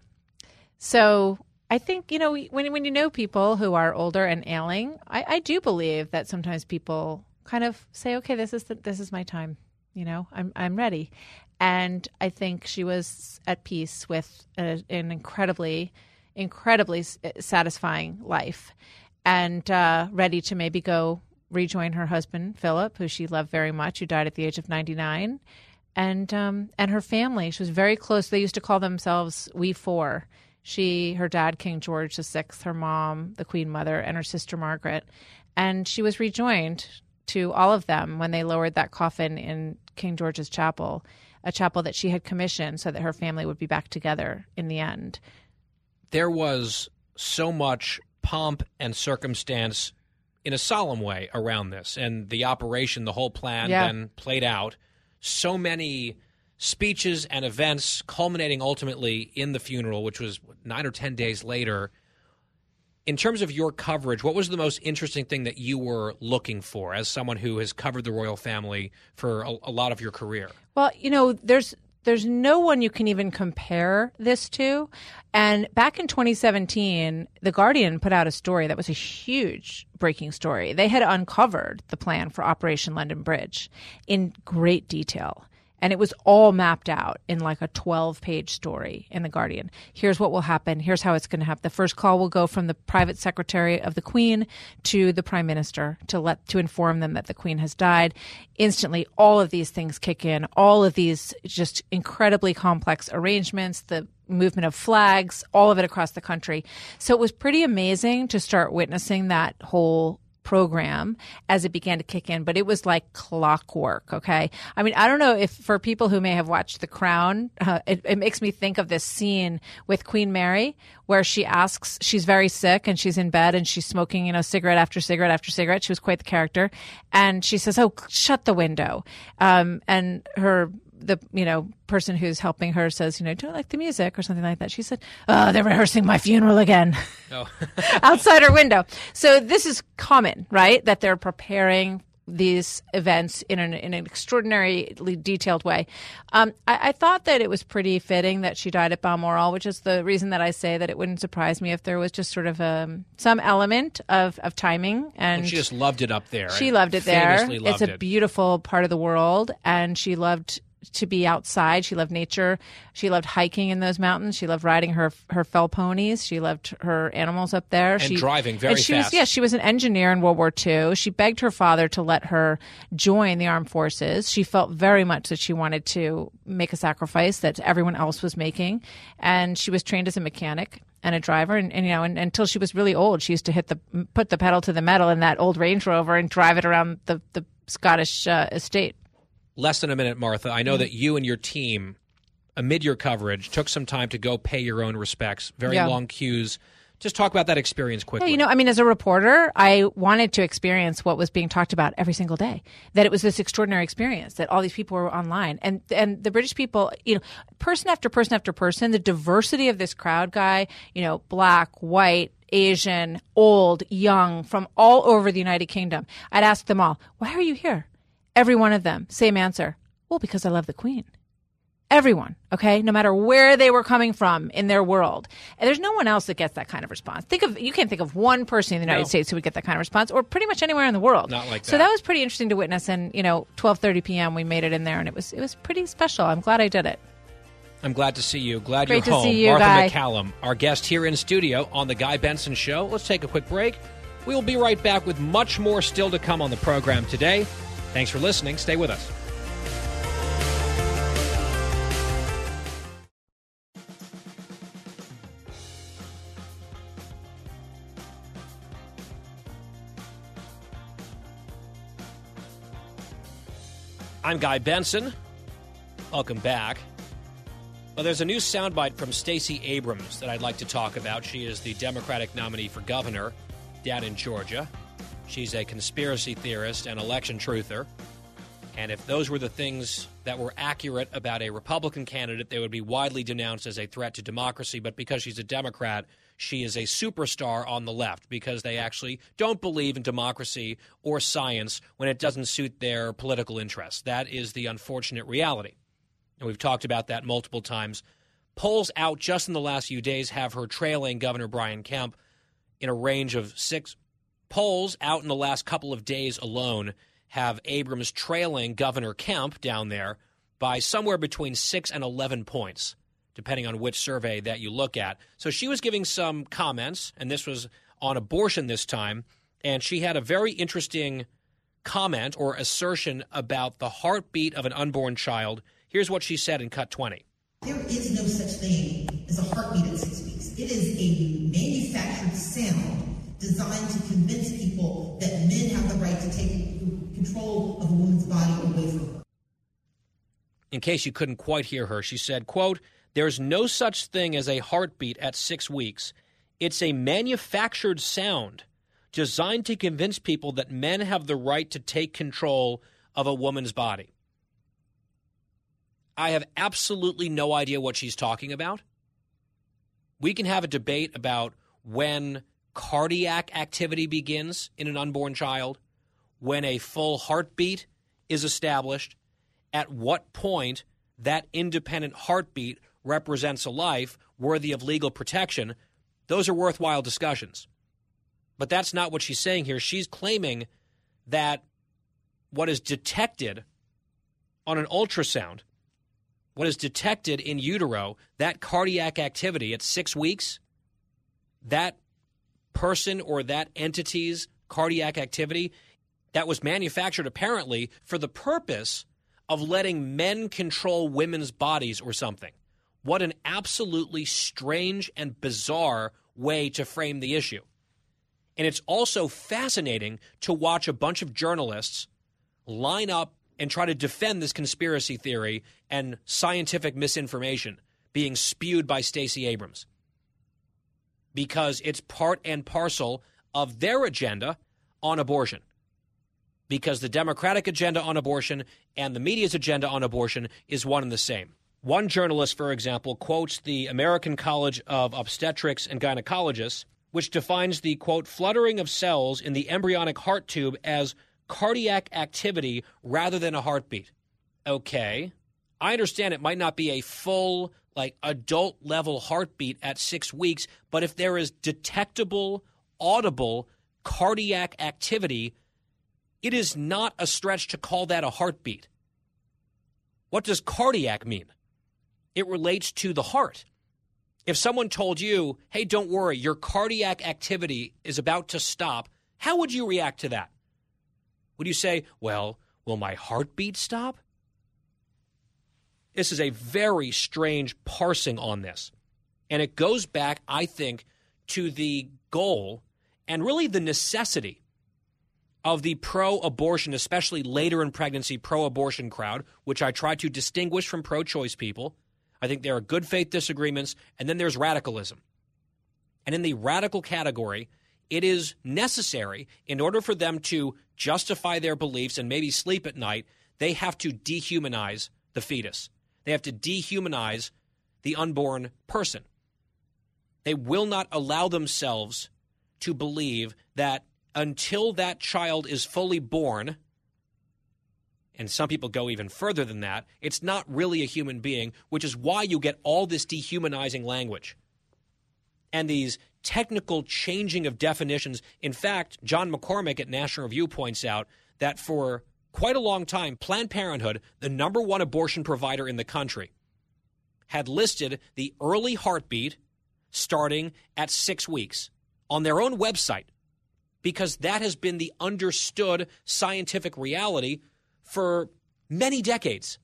So I think, you know, when when you know people who are older and ailing, I, I do believe that sometimes people kind of say, okay, this is the, this is my time. You know, I'm I'm ready. And I think she was at peace with a, an incredibly, incredibly satisfying life, and uh, ready to maybe go rejoin her husband, Philip, who she loved very much, who died at the age of ninety-nine, and um, and her family. She was very close. They used to call themselves We Four. She, her dad, King George the Sixth, her mom, the Queen Mother, and her sister Margaret. And she was rejoined to all of them when they lowered that coffin in King George's chapel, a chapel that she had commissioned so that her family would be back together in the end. There was so much pomp and circumstance in a solemn way around this, and the operation, the whole plan yeah. then played out. So many speeches and events culminating ultimately in the funeral, which was nine or ten days later. In terms of your coverage, what was the most interesting thing that you were looking for as someone who has covered the royal family for a, a lot of your career? Well, you know, there's there's no one you can even compare this to. And back in twenty seventeen, The Guardian put out a story that was a huge breaking story. They had uncovered the plan for Operation London Bridge in great detail. And it was all mapped out in like a twelve-page story in The Guardian. Here's what will happen. Here's how it's going to happen. The first call will go from the private secretary of the Queen to the Prime Minister to let to inform them that the Queen has died. Instantly, all of these things kick in. All of these just incredibly complex arrangements, the movement of flags, all of it across the country. So it was pretty amazing to start witnessing that whole program as it began to kick in, but it was like clockwork. Okay. I mean, I don't know if for people who may have watched The Crown, uh, it, it makes me think of this scene with Queen Mary where she asks, she's very sick and she's in bed and she's smoking, you know, cigarette after cigarette after cigarette. She was quite the character. And she says, oh, shut the window. Um, and her the you know person who's helping her says, you know, don't like the music or something like that. She said, oh, they're rehearsing my funeral again. Oh. Outside her window. So this is common, right? That they're preparing these events in an, in an extraordinarily detailed way. Um, I, I thought that it was pretty fitting that she died at Balmoral, which is the reason that I say that it wouldn't surprise me if there was just sort of um, some element of, of timing. And well, she just loved it up there. She loved it there. Famously loved it's a it. beautiful part of the world, and she loved to be outside. She loved nature. She loved hiking in those mountains. She loved riding her her fell ponies. She loved her animals up there. And she, driving very and she fast. Was, yeah, she was an engineer in World War Two. She begged her father to let her join the armed forces. She felt very much that she wanted to make a sacrifice that everyone else was making. And she was trained as a mechanic and a driver. And, and you know, and, until she was really old, she used to hit the put the pedal to the metal in that old Range Rover and drive it around the, the Scottish uh, estate. Less than a minute, Martha. I know mm-hmm. that you and your team, amid your coverage, took some time to go pay your own respects. Very yeah. long queues Just talk about that experience quickly. Yeah, you know, I mean, as a reporter, I wanted to experience what was being talked about every single day, that it was this extraordinary experience, that all these people were online. And and the British people, you know, person after person after person, the diversity of this crowd, Guy, you know, black, white, Asian, old, young, from all over the United Kingdom. I'd ask them all, why are you here? Every one of them, same answer. Well, because I love the Queen. Everyone, okay, no matter where they were coming from in their world. And there's no one else that gets that kind of response. Think of you can't think of one person in the United no. States who would get that kind of response, or pretty much anywhere in the world. Not like that. So that was pretty interesting to witness. And you know, twelve thirty p.m. we made it in there, and it was it was pretty special. I'm glad I did it. I'm glad to see you. Glad Great you're to home. See you, Martha Guy. McCallum, our guest here in studio on the Guy Benson Show. Let's take a quick break. We will be right back with much more still to come on the program today. Thanks for listening. Stay with us. I'm Guy Benson. Welcome back. Well, there's a new soundbite from Stacey Abrams that I'd like to talk about. She is the Democratic nominee for governor down in Georgia. She's a conspiracy theorist and election truther. And if those were the things that were accurate about a Republican candidate, they would be widely denounced as a threat to democracy. But because she's a Democrat, she is a superstar on the left because they actually don't believe in democracy or science when it doesn't suit their political interests. That is the unfortunate reality. And we've talked about that multiple times. Polls out just in the last few days have her trailing Governor Brian Kemp in a range of six. Polls out in the last couple of days alone have Abrams trailing Governor Kemp down there by somewhere between six and eleven points, depending on which survey that you look at. So she was giving some comments, and this was on abortion this time, and she had a very interesting comment or assertion about the heartbeat of an unborn child. Here's what she said in Cut twenty. There is no such thing as a heartbeat at six weeks. It is a manufactured sound designed to convince people that men have the right to take control of a woman's body away from her. In case you couldn't quite hear her, she said, quote, "There's no such thing as a heartbeat at six weeks. It's a manufactured sound designed to convince people that men have the right to take control of a woman's body." I have absolutely no idea what she's talking about. We can have a debate about when cardiac activity begins in an unborn child, when a full heartbeat is established, at what point that independent heartbeat represents a life worthy of legal protection. Those are worthwhile discussions. But that's not what she's saying here. She's claiming that what is detected on an ultrasound, what is detected in utero, that cardiac activity at six weeks, that person or that entity's cardiac activity, that was manufactured apparently for the purpose of letting men control women's bodies or something. What an absolutely strange and bizarre way to frame the issue. And it's also fascinating to watch a bunch of journalists line up and try to defend this conspiracy theory and scientific misinformation being spewed by Stacey Abrams, because it's part and parcel of their agenda on abortion. Because the Democratic agenda on abortion and the media's agenda on abortion is one and the same. One journalist, for example, quotes the American College of Obstetrics and Gynecologists, which defines the, quote, fluttering of cells in the embryonic heart tube as cardiac activity rather than a heartbeat. Okay, I understand it might not be a full, like, adult-level heartbeat at six weeks, but if there is detectable, audible cardiac activity, it is not a stretch to call that a heartbeat. What does cardiac mean? It relates to the heart. If someone told you, hey, don't worry, your cardiac activity is about to stop, how would you react to that? Would you say, well, will my heartbeat stop? This is a very strange parsing on this. And it goes back, I think, to the goal and really the necessity of the pro-abortion, especially later in pregnancy pro-abortion crowd, which I try to distinguish from pro-choice people. I think there are good faith disagreements, and then there's radicalism. And in the radical category, it is necessary in order for them to justify their beliefs and maybe sleep at night, they have to dehumanize the fetus. They have to dehumanize the unborn person. They will not allow themselves to believe that until that child is fully born, and some people go even further than that, it's not really a human being, which is why you get all this dehumanizing language and these technical changing of definitions. In fact, John McCormick at National Review points out that for quite a long time, Planned Parenthood, the number one abortion provider in the country, had listed the early heartbeat starting at six weeks on their own website, because that has been the understood scientific reality for many decades.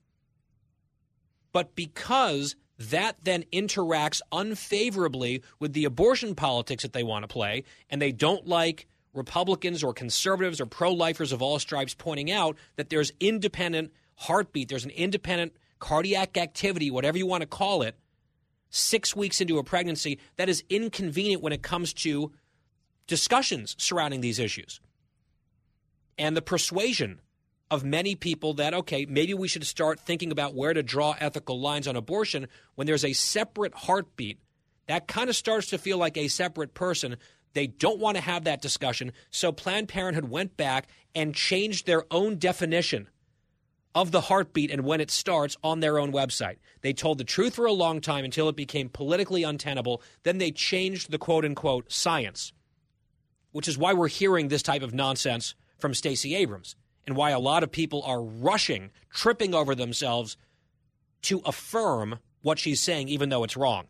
But because that then interacts unfavorably with the abortion politics that they want to play, and they don't like Republicans or conservatives or pro-lifers of all stripes pointing out that there's independent heartbeat, there's an independent cardiac activity, whatever you want to call it, six weeks into a pregnancy, that is inconvenient when it comes to discussions surrounding these issues. And the persuasion of many people that, okay, maybe we should start thinking about where to draw ethical lines on abortion when there's a separate heartbeat. That kind of starts to feel like a separate person. They don't want to have that discussion. So Planned Parenthood went back and changed their own definition of the heartbeat and when it starts on their own website. They told the truth for a long time until it became politically untenable. Then they changed the quote-unquote science, which is why we're hearing this type of nonsense from Stacey Abrams and why a lot of people are rushing, tripping over themselves to affirm what she's saying, even though it's wrong.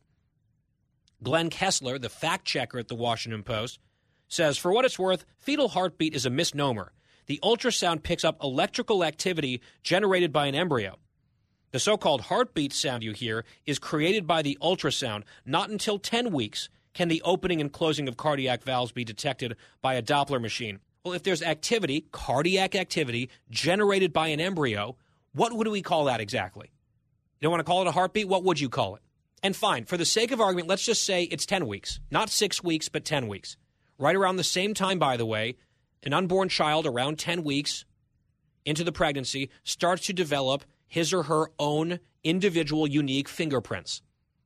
Glenn Kessler, the fact checker at the Washington Post, says, for what it's worth, fetal heartbeat is a misnomer. The ultrasound picks up electrical activity generated by an embryo. The so-called heartbeat sound you hear is created by the ultrasound. Not until ten weeks can the opening and closing of cardiac valves be detected by a Doppler machine. Well, if there's activity, cardiac activity, generated by an embryo, what would we call that exactly? You don't want to call it a heartbeat? What would you call it? And fine, for the sake of argument, let's just say it's ten weeks. Not six weeks, but ten weeks. Right around the same time, by the way, an unborn child around ten weeks into the pregnancy starts to develop his or her own individual unique fingerprints.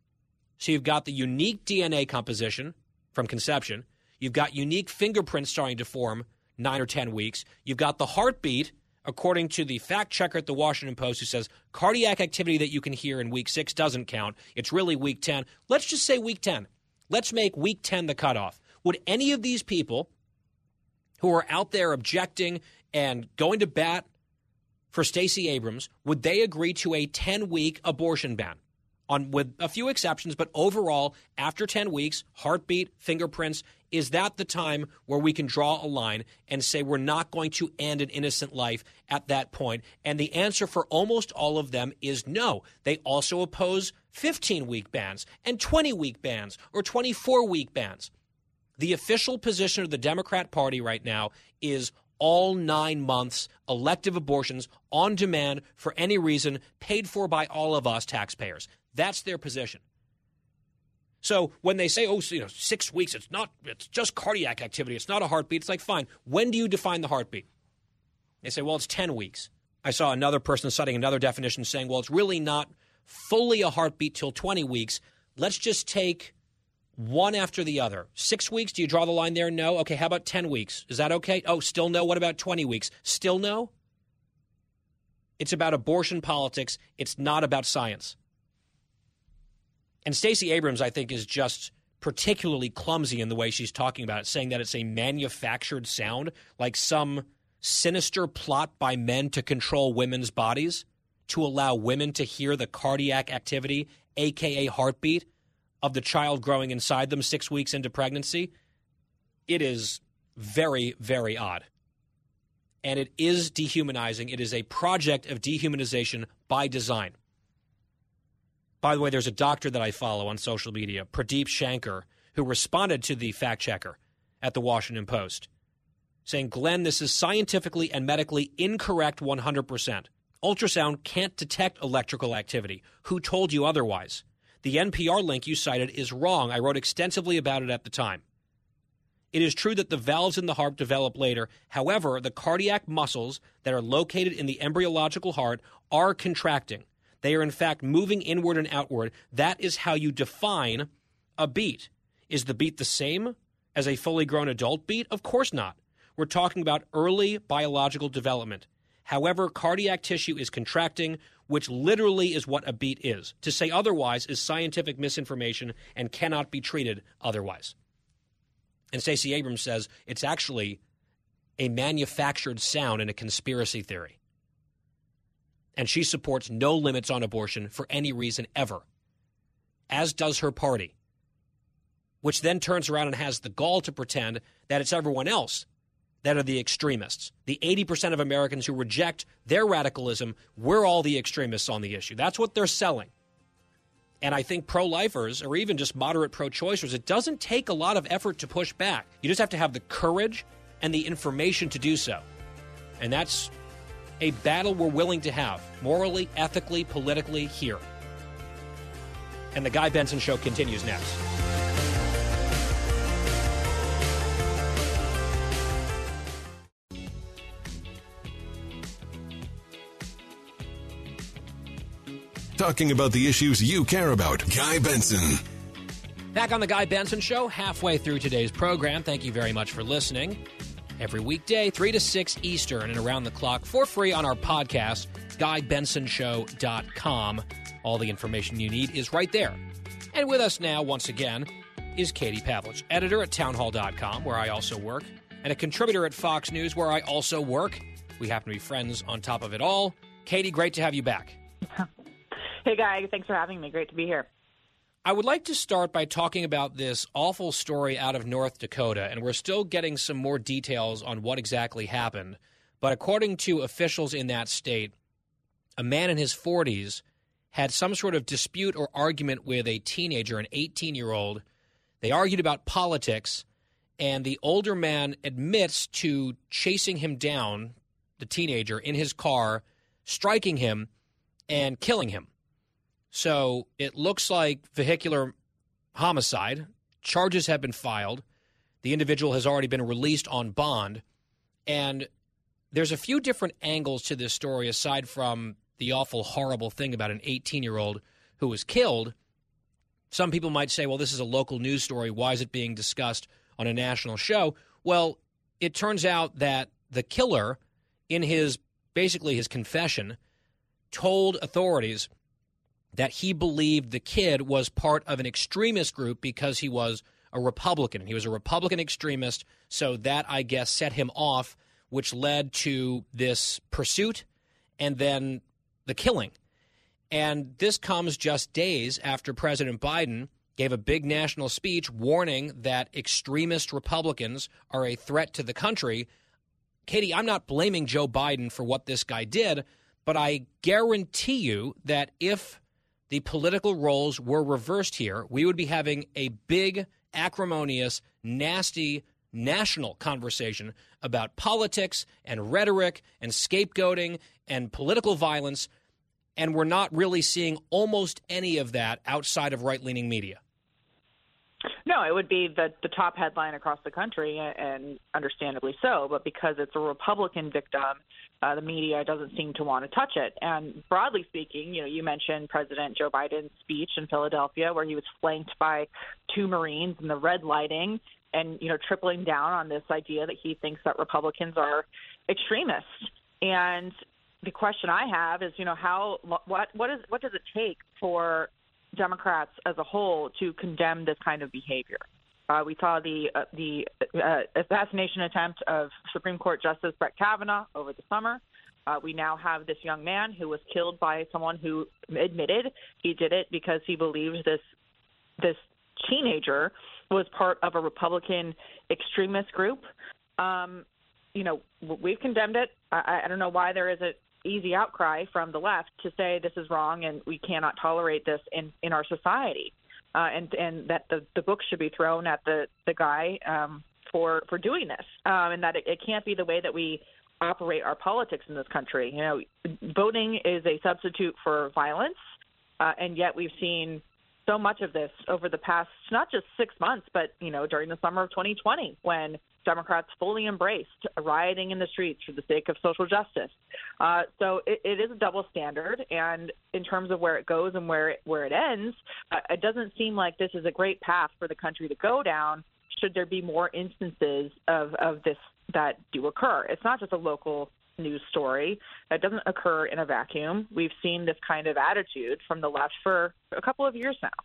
So you've got the unique D N A composition from conception. You've got unique fingerprints starting to form nine or ten weeks. You've got the heartbeat, according to the fact checker at the Washington Post, who says cardiac activity that you can hear in week six doesn't count. It's really week ten. Let's just say week ten. Let's make week ten the cutoff. Would any of these people who are out there objecting and going to bat for Stacey Abrams, would they agree to a ten-week abortion ban? On, with a few exceptions, but overall, after ten weeks, heartbeat, fingerprints, is that the time where we can draw a line and say we're not going to end an innocent life at that point? And the answer for almost all of them is no. They also oppose fifteen-week bans and twenty-week bans or twenty-four-week bans. The official position of the Democrat Party right now is all nine months elective abortions on demand for any reason, paid for by all of us taxpayers. That's their position. So when they say, oh, you know, six weeks, it's not, it's just cardiac activity, it's not a heartbeat, it's like, fine. When do you define the heartbeat? They say, well, it's ten weeks. I saw another person citing another definition saying, well, it's really not fully a heartbeat till twenty weeks. Let's just take one after the other. Six weeks, do you draw the line there? No. Okay, how about ten weeks? Is that okay? Oh, still no? What about twenty weeks? Still no? It's about abortion politics. It's not about science. And Stacey Abrams, I think, is just particularly clumsy in the way she's talking about it, saying that it's a manufactured sound, like some sinister plot by men to control women's bodies, to allow women to hear the cardiac activity, a k a heartbeat, of the child growing inside them six weeks into pregnancy. It is very, very odd. And it is dehumanizing. It is a project of dehumanization by design. By the way, there's a doctor that I follow on social media, Pradeep Shankar, who responded to the fact checker at the Washington Post, saying, Glenn, this is scientifically and medically incorrect one hundred percent. Ultrasound can't detect electrical activity. Who told you otherwise? The N P R link you cited is wrong. I wrote extensively about it at the time. It is true that the valves in the heart develop later. However, the cardiac muscles that are located in the embryological heart are contracting. They are, in fact, moving inward and outward. That is how you define a beat. Is the beat the same as a fully grown adult beat? Of course not. We're talking about early biological development. However, cardiac tissue is contracting, which literally is what a beat is. To say otherwise is scientific misinformation and cannot be treated otherwise. And Stacey Abrams says it's actually a manufactured sound and a conspiracy theory. And she supports no limits on abortion for any reason ever, as does her party, which then turns around and has the gall to pretend that it's everyone else that are the extremists. The eighty percent of Americans who reject their radicalism, we're all the extremists on the issue. That's what they're selling. And I think pro-lifers, or even just moderate pro-choicers, it doesn't take a lot of effort to push back. You just have to have the courage and the information to do so. And that's a battle we're willing to have, morally, ethically, politically, here. And the Guy Benson Show continues next. Talking about the issues you care about. Guy Benson. Back on the Guy Benson Show, halfway through today's program. Thank you very much for listening. Every weekday, three to six Eastern and around the clock for free on our podcast, guy benson show dot com. All the information you need is right there. And with us now, once again, is Katie Pavlich, editor at town hall dot com, where I also work, and a contributor at Fox News, where I also work. We happen to be friends on top of it all. Katie, great to have you back. Hey, Guy. Thanks for having me. Great to be here. I would like to start by talking about this awful story out of North Dakota, and we're still getting some more details on what exactly happened. But according to officials in that state, a man in his forties had some sort of dispute or argument with a teenager, an eighteen-year-old. They argued about politics, and the older man admits to chasing him down, the teenager, in his car, striking him, and killing him. So it looks like vehicular homicide. Charges have been filed. The individual has already been released on bond. And there's a few different angles to this story aside from the awful, horrible thing about an eighteen-year-old who was killed. Some people might say, well, this is a local news story. Why is it being discussed on a national show? Well, it turns out that the killer, in his basically his confession, told authorities that he believed the kid was part of an extremist group because he was a Republican. He was a Republican extremist, so that, I guess, set him off, which led to this pursuit and then the killing. And this comes just days after President Biden gave a big national speech warning that extremist Republicans are a threat to the country. Katie, I'm not blaming Joe Biden for what this guy did, but I guarantee you that if the political roles were reversed here, we would be having a big, acrimonious, nasty national conversation about politics and rhetoric and scapegoating and political violence, and we're not really seeing almost any of that outside of right-leaning media. No, it would be the, the top headline across the country, and understandably so, but because it's a Republican victim, uh, the media doesn't seem to want to touch it. And broadly speaking, you know, you mentioned President Joe Biden's speech in Philadelphia where he was flanked by two Marines and the red lighting and, you know, tripling down on this idea that he thinks that Republicans are extremists. And the question I have is, you know, how what what is what does it take for Democrats as a whole to condemn this kind of behavior? Uh, we saw the uh, the uh, assassination attempt of Supreme Court Justice Brett Kavanaugh over the summer. Uh, we now have this young man who was killed by someone who admitted he did it because he believed this this teenager was part of a Republican extremist group. Um, you know, we've condemned it. I, I don't know why there is an easy outcry from the left to say this is wrong and we cannot tolerate this in, in our society. Uh, and, and that the, the book should be thrown at the, the guy um, for, for doing this, um, and that it, it can't be the way that we operate our politics in this country. You know, voting is a substitute for violence, uh, and yet we've seen so much of this over the past not just six months, but, you know, during the summer of twenty twenty when Democrats fully embraced rioting in the streets for the sake of social justice. Uh, so it, it is a double standard. And in terms of where it goes and where it, where it ends, uh, it doesn't seem like this is a great path for the country to go down should there be more instances of, of this that do occur. It's not just a local news story. That doesn't occur in a vacuum. We've seen this kind of attitude from the left for a couple of years now.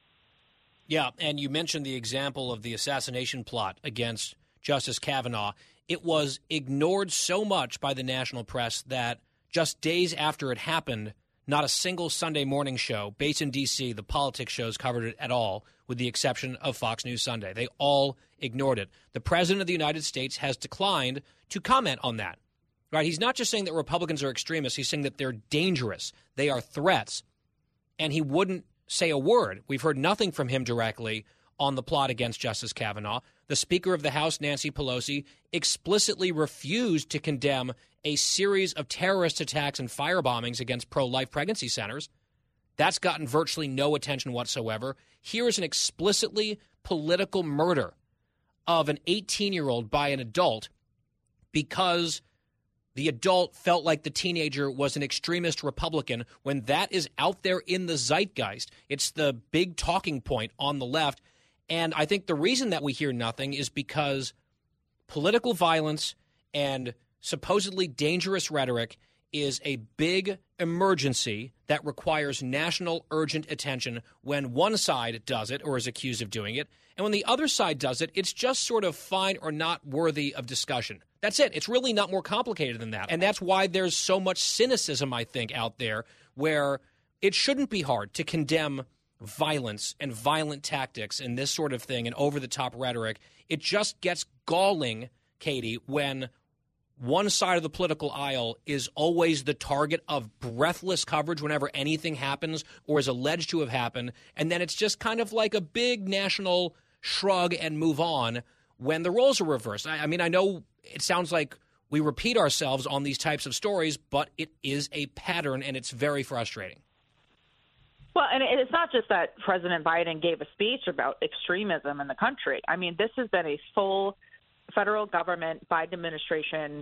Yeah, and you mentioned the example of the assassination plot against Justice Kavanaugh. It was ignored so much by the national press that just days after it happened, not a single Sunday morning show based in D C, the politics shows, covered it at all, with the exception of Fox News Sunday. They all ignored it. The President of the United States has declined to comment on that. Right? He's not just saying that Republicans are extremists. He's saying that they're dangerous. They are threats. And he wouldn't say a word. We've heard nothing from him directly on the plot against Justice Kavanaugh. The Speaker of the House, Nancy Pelosi, explicitly refused to condemn a series of terrorist attacks and firebombings against pro-life pregnancy centers. That's gotten virtually no attention whatsoever. Here is an explicitly political murder of an eighteen-year-old by an adult because the adult felt like the teenager was an extremist Republican when that is out there in the zeitgeist. It's the big talking point on the left. And I think the reason that we hear nothing is because political violence and supposedly dangerous rhetoric is a big emergency that requires national urgent attention when one side does it or is accused of doing it. And when the other side does it, it's just sort of fine or not worthy of discussion. That's it. It's really not more complicated than that. And that's why there's so much cynicism, I think, out there where it shouldn't be hard to condemn violence and violent tactics and this sort of thing and over-the-top rhetoric. It just gets galling, Katie, when one side of the political aisle is always the target of breathless coverage whenever anything happens or is alleged to have happened, and then it's just kind of like a big national shrug and move on when the roles are reversed. I, I mean, I know it sounds like we repeat ourselves on these types of stories, but it is a pattern, and it's very frustrating. Well, and it's not just that President Biden gave a speech about extremism in the country. I mean, this has been a full federal government, Biden administration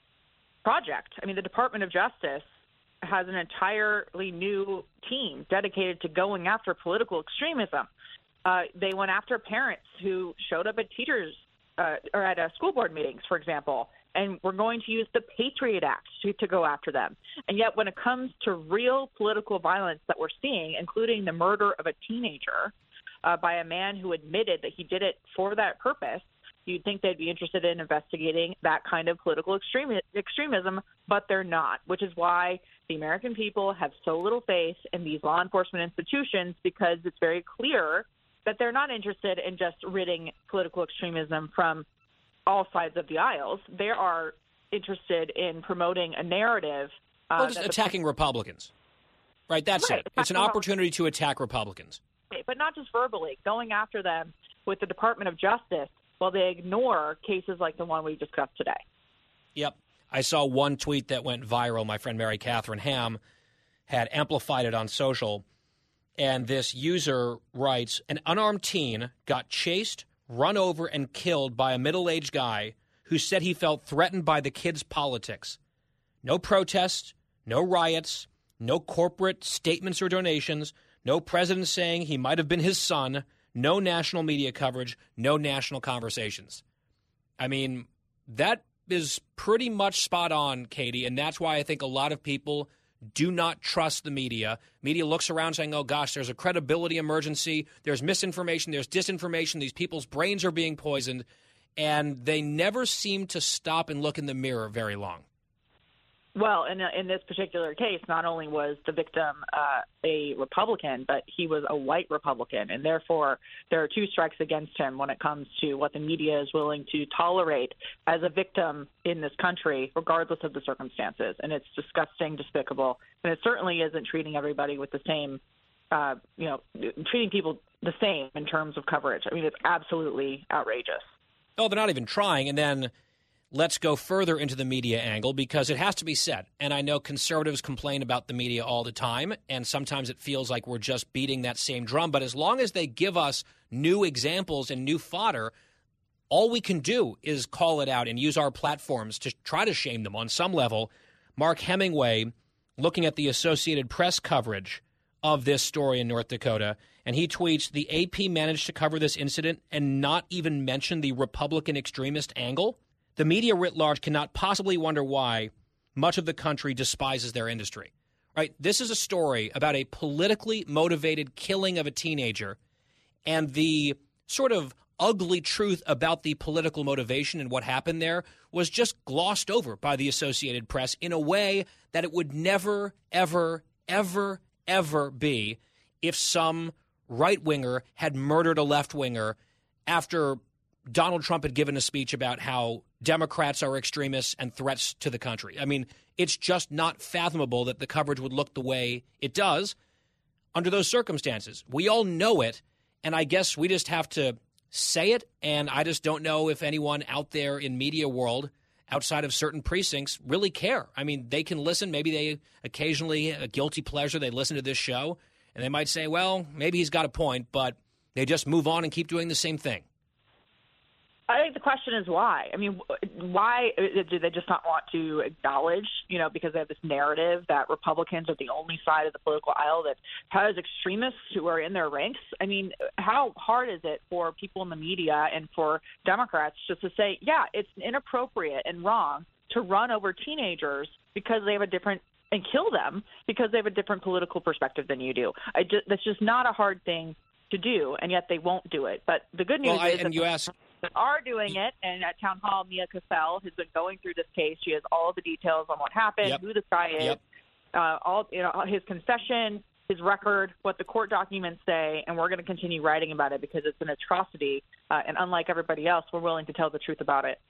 project. I mean, the Department of Justice has an entirely new team dedicated to going after political extremism. Uh, they went after parents who showed up at teachers uh, or at uh, school board meetings, for example, and we're going to use the Patriot Act to, to go after them. And yet when it comes to real political violence that we're seeing, including the murder of a teenager uh, by a man who admitted that he did it for that purpose, you'd think they'd be interested in investigating that kind of political extremi- extremism, but they're not, which is why the American people have so little faith in these law enforcement institutions, because it's very clear that they're not interested in just ridding political extremism from all sides of the aisles. They are interested in promoting a narrative. Uh, well, just attacking the- Republicans. Right, that's right. it. It's an opportunity to attack Republicans. But not just verbally, going after them with the Department of Justice while they ignore cases like the one we discussed today. Yep. I saw one tweet that went viral. My friend Mary Catherine Ham had amplified it on social. And this user writes, an unarmed teen got chased, run over, and killed by a middle-aged guy who said he felt threatened by the kids' politics. No protests, no riots, no corporate statements or donations, no president saying he might have been his son, no national media coverage, no national conversations. I mean, that is pretty much spot on, Katie, and that's why I think a lot of people do not trust the media. Media looks around saying, oh, gosh, there's a credibility emergency. There's misinformation. There's disinformation. These people's brains are being poisoned. And they never seem to stop and look in the mirror very long. Well, in, in this particular case, not only was the victim uh, a Republican, but he was a white Republican. And therefore, there are two strikes against him when it comes to what the media is willing to tolerate as a victim in this country, regardless of the circumstances. And it's disgusting, despicable. And it certainly isn't treating everybody with the same, uh, you know, treating people the same in terms of coverage. I mean, it's absolutely outrageous. Oh, they're not even trying. And then let's go further into the media angle, because it has to be said, and I know conservatives complain about the media all the time, and sometimes it feels like we're just beating that same drum, but as long as they give us new examples and new fodder, all we can do is call it out and use our platforms to try to shame them on some level. Mark Hemingway, looking at the Associated Press coverage of this story in North Dakota, and he tweets, the A P managed to cover this incident and not even mention the Republican extremist angle. The media writ large cannot possibly wonder why much of the country despises their industry. Right? This is a story about a politically motivated killing of a teenager, and the sort of ugly truth about the political motivation and what happened there was just glossed over by the Associated Press in a way that it would never, ever, ever, ever be if some right-winger had murdered a left-winger after Donald Trump had given a speech about how Democrats are extremists and threats to the country. I mean, it's just not fathomable that the coverage would look the way it does under those circumstances. We all know it, and I guess we just have to say it, and I just don't know if anyone out there in media world outside of certain precincts really care. I mean, they can listen. Maybe they occasionally, a guilty pleasure, they listen to this show, and they might say, well, maybe he's got a point, but they just move on and keep doing the same thing. I think the question is why. I mean, why do they just not want to acknowledge, you know, because they have this narrative that Republicans are the only side of the political aisle that has extremists who are in their ranks? I mean, how hard is it for people in the media and for Democrats just to say, yeah, it's inappropriate and wrong to run over teenagers because they have a different and kill them because they have a different political perspective than you do? I just, that's just not a hard thing to do, and yet they won't do it. But the good news well, I, is and that you ask, that are doing it, and at Town Hall, Mia Cassell has been going through this case. She has all of the details on what happened, yep. who this guy is, yep. uh, all you know, his confession, his record, what the court documents say, and we're going to continue writing about it because it's an atrocity. Uh, and unlike everybody else, we're willing to tell the truth about it.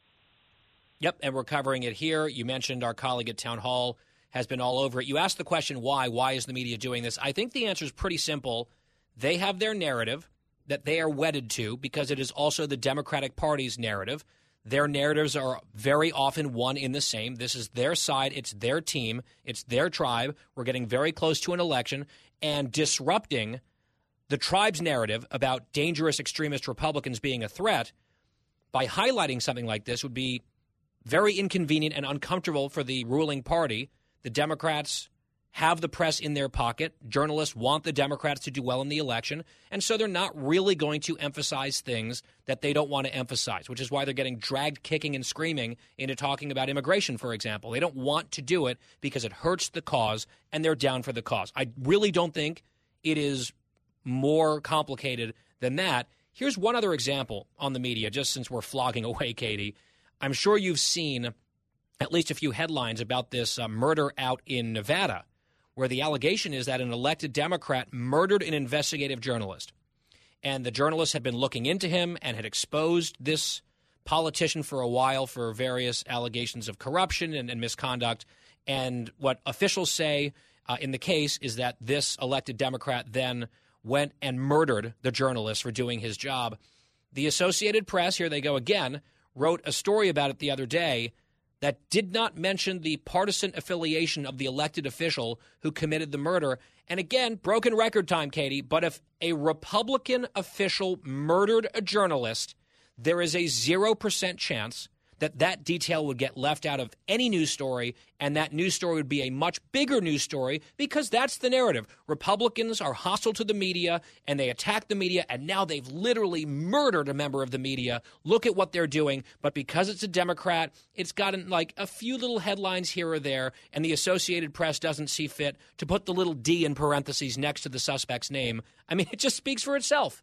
Yep, and we're covering it here. You mentioned our colleague at Town Hall has been all over it. You asked the question, why? Why is the media doing this? I think the answer is pretty simple. They have their narrative that they are wedded to because it is also the Democratic Party's narrative. Their narratives are very often one in the same. This is their side. It's their team. It's their tribe. We're getting very close to an election, and disrupting the tribe's narrative about dangerous extremist Republicans being a threat by highlighting something like this would be very inconvenient and uncomfortable for the ruling party. The Democrats have the press in their pocket. Journalists want the Democrats to do well in the election, and so they're not really going to emphasize things that they don't want to emphasize, which is why they're getting dragged kicking and screaming into talking about immigration, for example. They don't want to do it because it hurts the cause, and they're down for the cause. I really don't think it is more complicated than that. Here's one other example on the media, just since we're flogging away, Katie. I'm sure you've seen at least a few headlines about this uh, murder out in Nevada, where the allegation is that an elected Democrat murdered an investigative journalist. And the journalist had been looking into him and had exposed this politician for a while for various allegations of corruption and, and misconduct. And what officials say uh, in the case is that this elected Democrat then went and murdered the journalist for doing his job. The Associated Press, here they go again, wrote a story about it the other day that did not mention the partisan affiliation of the elected official who committed the murder. And again, broken record time, Katie, but if a Republican official murdered a journalist, there is a zero percent chance that that detail would get left out of any news story, and that news story would be a much bigger news story because that's the narrative. Republicans are hostile to the media, and they attack the media, and now they've literally murdered a member of the media. Look at what they're doing. But because it's a Democrat, it's gotten like a few little headlines here or there, and the Associated Press doesn't see fit to put the little D in parentheses next to the suspect's name. I mean, it just speaks for itself.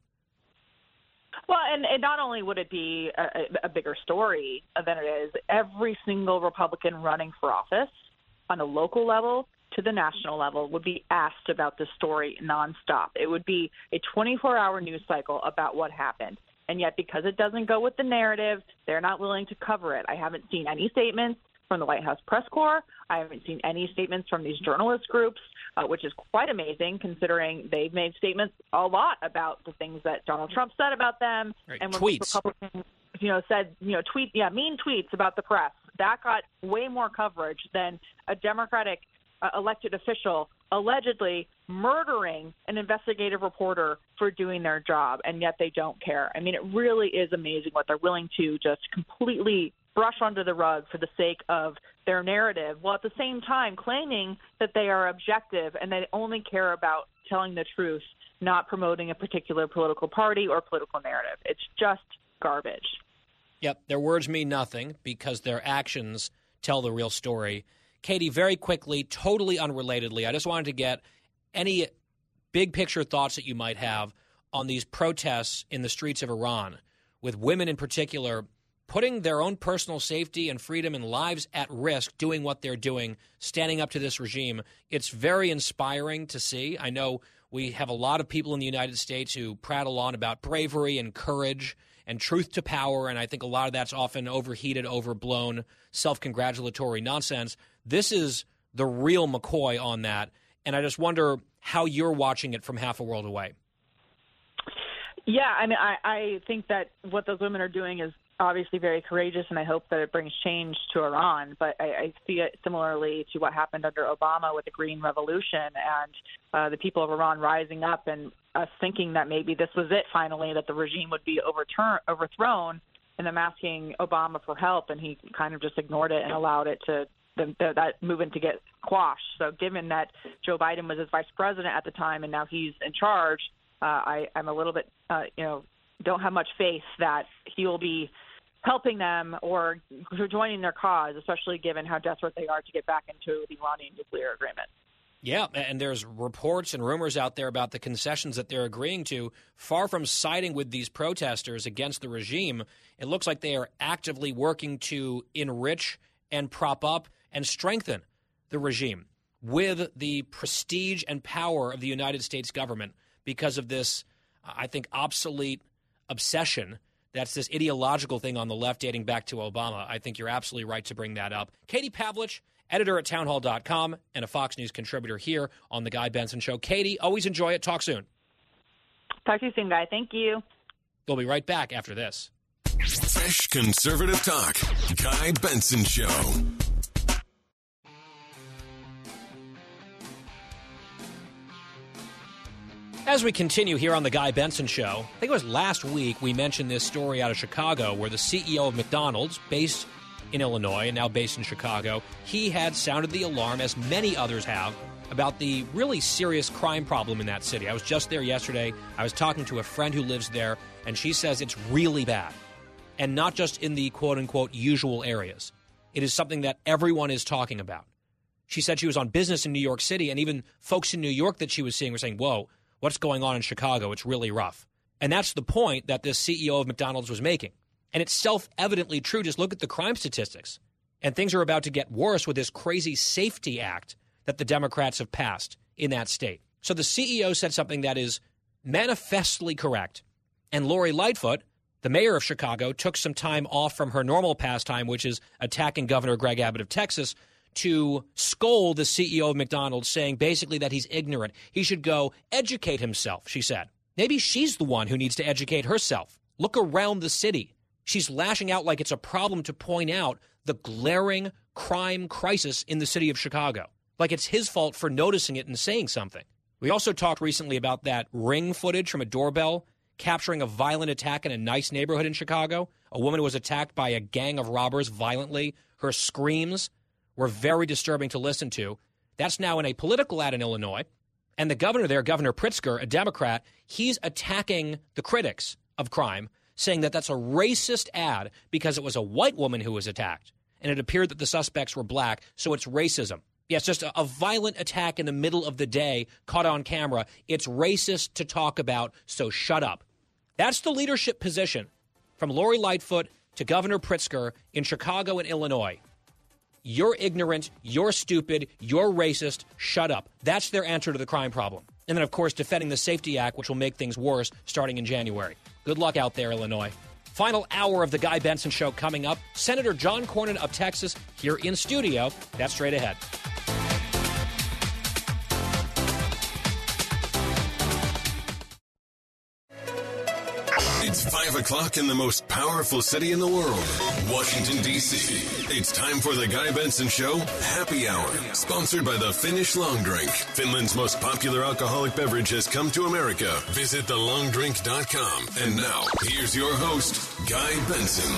Well, and, and not only would it be a, a bigger story than it is, every single Republican running for office on a local level to the national level would be asked about this story nonstop. It would be a twenty-four hour news cycle about what happened. And yet, because it doesn't go with the narrative, they're not willing to cover it. I haven't seen any statements from the White House press corps. I haven't seen any statements from these journalist groups, uh, which is quite amazing considering they've made statements a lot about the things that Donald Trump said about them. Right. And when Tweets. Republicans you know, said, you know, tweet, yeah, mean tweets about the press. That got way more coverage than a Democratic uh, elected official allegedly murdering an investigative reporter for doing their job, and yet they don't care. I mean, it really is amazing what they're willing to just completely brush under the rug for the sake of their narrative, while at the same time claiming that they are objective and they only care about telling the truth, not promoting a particular political party or political narrative. It's just garbage. Yep, their words mean nothing because their actions tell the real story. Katie, very quickly, totally unrelatedly, I just wanted to get any big picture thoughts that you might have on these protests in the streets of Iran, with women in particular putting their own personal safety and freedom and lives at risk, doing what they're doing, standing up to this regime. It's very inspiring to see. I know we have a lot of people in the United States who prattle on about bravery and courage and truth to power, and I think a lot of that's often overheated, overblown, self-congratulatory nonsense. This is the real McCoy on that, and I just wonder how you're watching it from half a world away. Yeah, I mean, I, I think that what those women are doing is obviously very courageous, and I hope that it brings change to Iran. But I, I see it similarly to what happened under Obama with the Green Revolution and uh, the people of Iran rising up and us thinking that maybe this was it finally, that the regime would be overturn, overthrown, and them asking Obama for help, and he kind of just ignored it and allowed it to the, the, that movement to get quashed. So given that Joe Biden was his vice president at the time and now he's in charge, uh, I, I'm a little bit, uh, you know, don't have much faith that he will be helping them or joining their cause, especially given how desperate they are to get back into the Iranian nuclear agreement. Yeah, and there's reports and rumors out there about the concessions that they're agreeing to. Far from siding with these protesters against the regime, it looks like they are actively working to enrich and prop up and strengthen the regime with the prestige and power of the United States government because of this, I think, obsolete obsession. That's this ideological thing on the left dating back to Obama. I think you're absolutely right to bring that up. Katie Pavlich, editor at townhall dot com and a Fox News contributor here on The Guy Benson Show. Katie, always enjoy it. Talk soon. Talk to you soon, Guy. Thank you. We'll be right back after this. Fresh conservative talk. Guy Benson Show. As we continue here on The Guy Benson Show, I think it was last week we mentioned this story out of Chicago where the C E O of McDonald's, based in Illinois and now based in Chicago, he had sounded the alarm, as many others have, about the really serious crime problem in that city. I was just there yesterday. I was talking to a friend who lives there, and she says it's really bad. And not just in the quote-unquote usual areas. It is something that everyone is talking about. She said she was on business in New York City, and even folks in New York that she was seeing were saying, whoa, what's going on in Chicago? It's really rough. And that's the point that this C E O of McDonald's was making. And it's self-evidently true. Just look at the crime statistics. And things are about to get worse with this crazy safety act that the Democrats have passed in that state. So the C E O said something that is manifestly correct. And Lori Lightfoot, the mayor of Chicago, took some time off from her normal pastime, which is attacking Governor Greg Abbott of Texas, to scold the C E O of McDonald's, saying basically that he's ignorant. He should go educate himself, she said. Maybe she's the one who needs to educate herself. Look around the city. She's lashing out like it's a problem to point out the glaring crime crisis in the city of Chicago. Like it's his fault for noticing it and saying something. We also talked recently about that Ring footage from a doorbell capturing a violent attack in a nice neighborhood in Chicago. A woman was attacked by a gang of robbers violently. Her screams were very disturbing to listen to. That's now in a political ad in Illinois. And the governor there, Governor Pritzker, a Democrat, he's attacking the critics of crime, saying that that's a racist ad because it was a white woman who was attacked. And it appeared that the suspects were black, so it's racism. Yeah, it's just a, a violent attack in the middle of the day, caught on camera. It's racist to talk about, so shut up. That's the leadership position from Lori Lightfoot to Governor Pritzker in Chicago and Illinois. You're ignorant, you're stupid, you're racist, shut up. That's their answer to the crime problem. And then, of course, defending the Safety Act, which will make things worse starting in January. Good luck out there, Illinois. Final hour of the Guy Benson Show coming up. Senator John Cornyn of Texas here in studio. That's straight ahead. It's five o'clock in the most powerful city in the world, Washington, D C. It's time for the Guy Benson Show Happy Hour, sponsored by the Finnish Long Drink. Finland's most popular alcoholic beverage has come to America. Visit the long drink dot com. And now, here's your host, Guy Benson.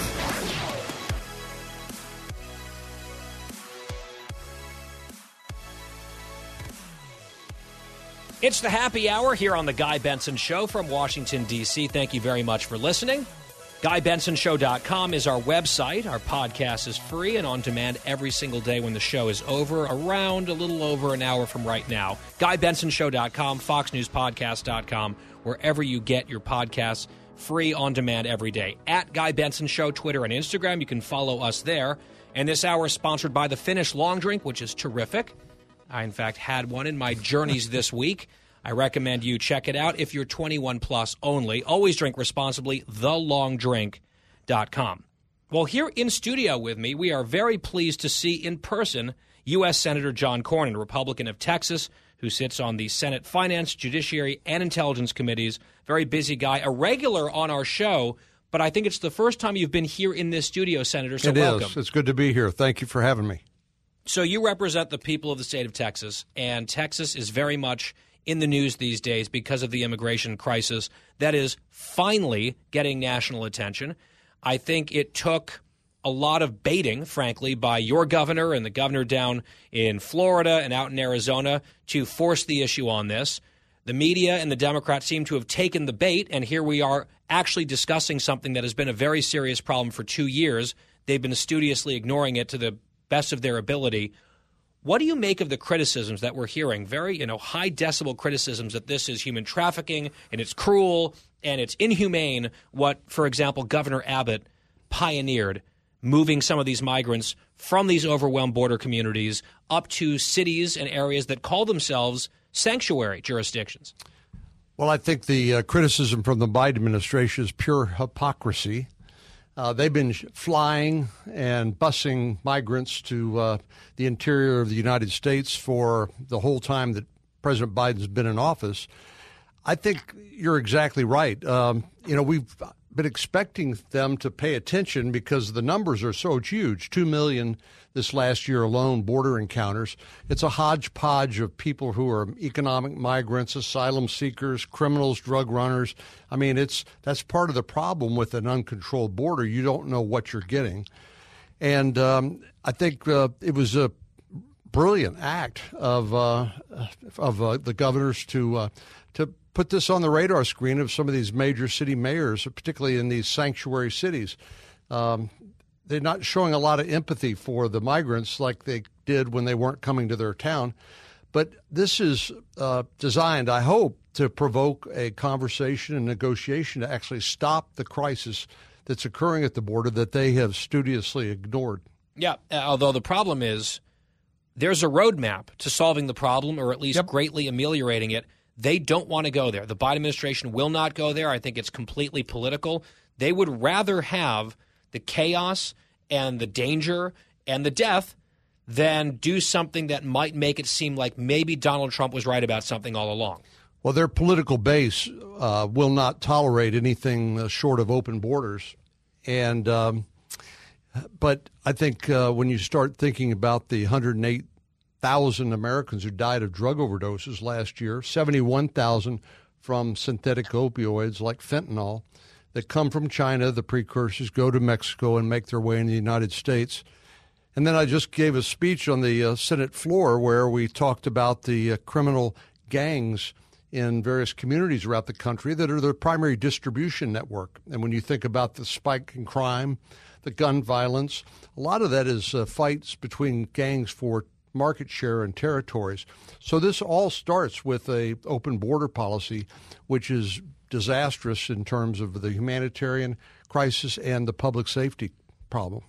It's the happy hour here on the Guy Benson Show from Washington, D C. Thank you very much for listening. Guy Benson Show dot com is our website. Our podcast is free and on demand every single day when the show is over, around a little over an hour from right now. Guy Benson Show dot com, Fox News Podcast dot com, wherever you get your podcasts, free on demand every day. At Guy Benson Show, Twitter and Instagram, you can follow us there. And this hour is sponsored by the Finnish Long Drink, which is terrific. I, in fact, had one in my journeys this week. I recommend you check it out if you're twenty-one plus only. Always drink responsibly, the long drink dot com. Well, here in studio with me, we are very pleased to see in person U S. Senator John Cornyn, Republican of Texas, who sits on the Senate Finance, Judiciary, and Intelligence Committees. Very busy guy, a regular on our show, but I think it's the first time you've been here in this studio, Senator, so it welcome. It is. It's good to be here. Thank you for having me. So you represent the people of the state of Texas, and Texas is very much in the news these days because of the immigration crisis that is finally getting national attention. I think it took a lot of baiting, frankly, by your governor and the governor down in Florida and out in Arizona to force the issue on this. The media and the Democrats seem to have taken the bait, and here we are actually discussing something that has been a very serious problem for two years. They've been studiously ignoring it to the best of their ability. What do you make of the criticisms that we're hearing? Very, you know, high decibel criticisms that this is human trafficking and it's cruel and it's inhumane. What, for example, Governor Abbott pioneered, moving some of these migrants from these overwhelmed border communities up to cities and areas that call themselves sanctuary jurisdictions. Well, I think the uh, criticism from the Biden administration is pure hypocrisy. Uh, they've been flying and busing migrants to uh, the interior of the United States for the whole time that President Biden's been in office. I think you're exactly right. Um, you know, we've been expecting them to pay attention because the numbers are so huge. Two million this last year alone, border encounters. It's a hodgepodge of people who are economic migrants, asylum seekers, criminals, drug runners. I mean, it's that's part of the problem with an uncontrolled border. You don't know what you're getting. And um, I think uh, it was a brilliant act of uh, of uh, the governors to uh, to put this on the radar screen of some of these major city mayors, particularly in these sanctuary cities. Um, they're not showing a lot of empathy for the migrants like they did when they weren't coming to their town. But this is uh, designed, I hope, to provoke a conversation and negotiation to actually stop the crisis that's occurring at the border that they have studiously ignored. Yeah, although the problem is there's a roadmap to solving the problem or at least yep. greatly ameliorating it. They don't want to go there. The Biden administration will not go there. I think it's completely political. They would rather have the chaos and the danger and the death than do something that might make it seem like maybe Donald Trump was right about something all along. Well, their political base uh, will not tolerate anything uh, short of open borders. And um, but I think uh, when you start thinking about the one hundred eight thousand Americans who died of drug overdoses last year, seventy-one thousand from synthetic opioids like fentanyl that come from China, the precursors go to Mexico and make their way in the United States. And then I just gave a speech on the uh, Senate floor where we talked about the uh, criminal gangs in various communities around the country that are the primary distribution network. And when you think about the spike in crime, the gun violence, a lot of that is uh, fights between gangs for market share and territories. So this all starts with a open border policy, which is disastrous in terms of the humanitarian crisis and the public safety problem.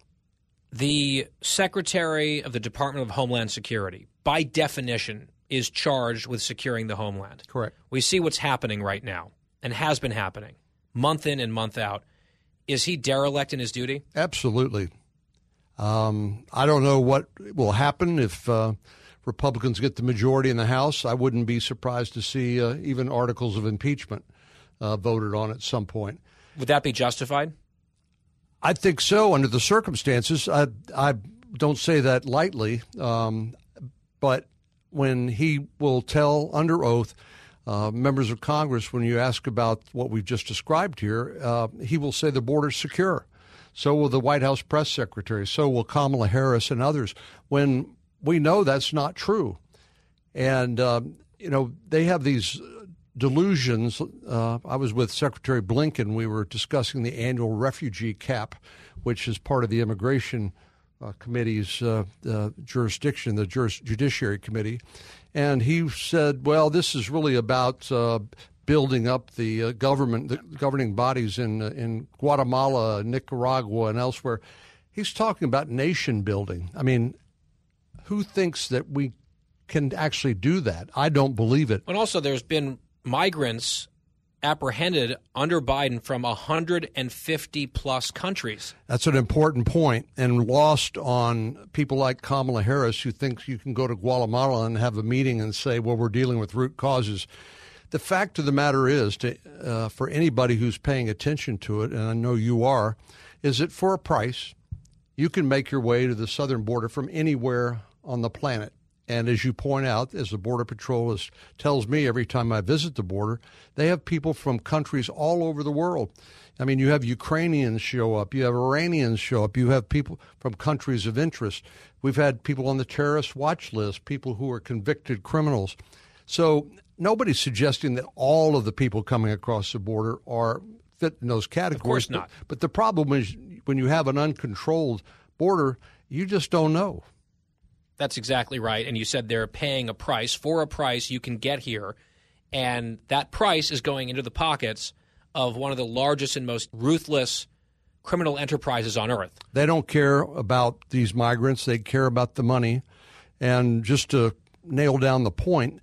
The Secretary of the Department of Homeland Security, by definition, is charged with securing the homeland. Correct. We see what's happening right now and has been happening month in and month out. Is he derelict in his duty? Absolutely. Um, I don't know what will happen if uh, Republicans get the majority in the House. I wouldn't be surprised to see uh, even articles of impeachment. uh, voted on at some point. Would that be justified? I think so under the circumstances. I, I don't say that lightly, um, but when he will tell under oath uh, members of Congress, when you ask about what we've just described here, uh, he will say the border's secure. So will the White House press secretary. So will Kamala Harris and others, when we know that's not true. And, um, you know, they have these delusions. Uh, I was with Secretary Blinken. We were discussing the annual refugee cap, which is part of the Immigration uh, Committee's uh, uh, jurisdiction, the Juris- Judiciary Committee. And he said, well, this is really about uh, building up the uh, government, the governing bodies in uh, in Guatemala, Nicaragua, and elsewhere. He's talking about nation building. I mean, who thinks that we can actually do that? I don't believe it. And also, there's been migrants apprehended under Biden from one hundred fifty plus countries. That's an important point, and lost on people like Kamala Harris, who thinks you can go to Guatemala and have a meeting and say, well, we're dealing with root causes. The fact of the matter is, to, uh, for anybody who's paying attention to it, and I know you are, is that for a price, you can make your way to the southern border from anywhere on the planet. And as you point out, as the Border Patrol is, tells me every time I visit the border, they have people from countries all over the world. I mean, you have Ukrainians show up, you have Iranians show up, you have people from countries of interest. We've had people on the terrorist watch list, people who are convicted criminals. So nobody's suggesting that all of the people coming across the border are fit in those categories. Of course not. But, but the problem is when you have an uncontrolled border, you just don't know. That's exactly right. And you said they're paying a price. For a price, you can get here. And that price is going into the pockets of one of the largest and most ruthless criminal enterprises on earth. They don't care about these migrants. They care about the money. And just to nail down the point,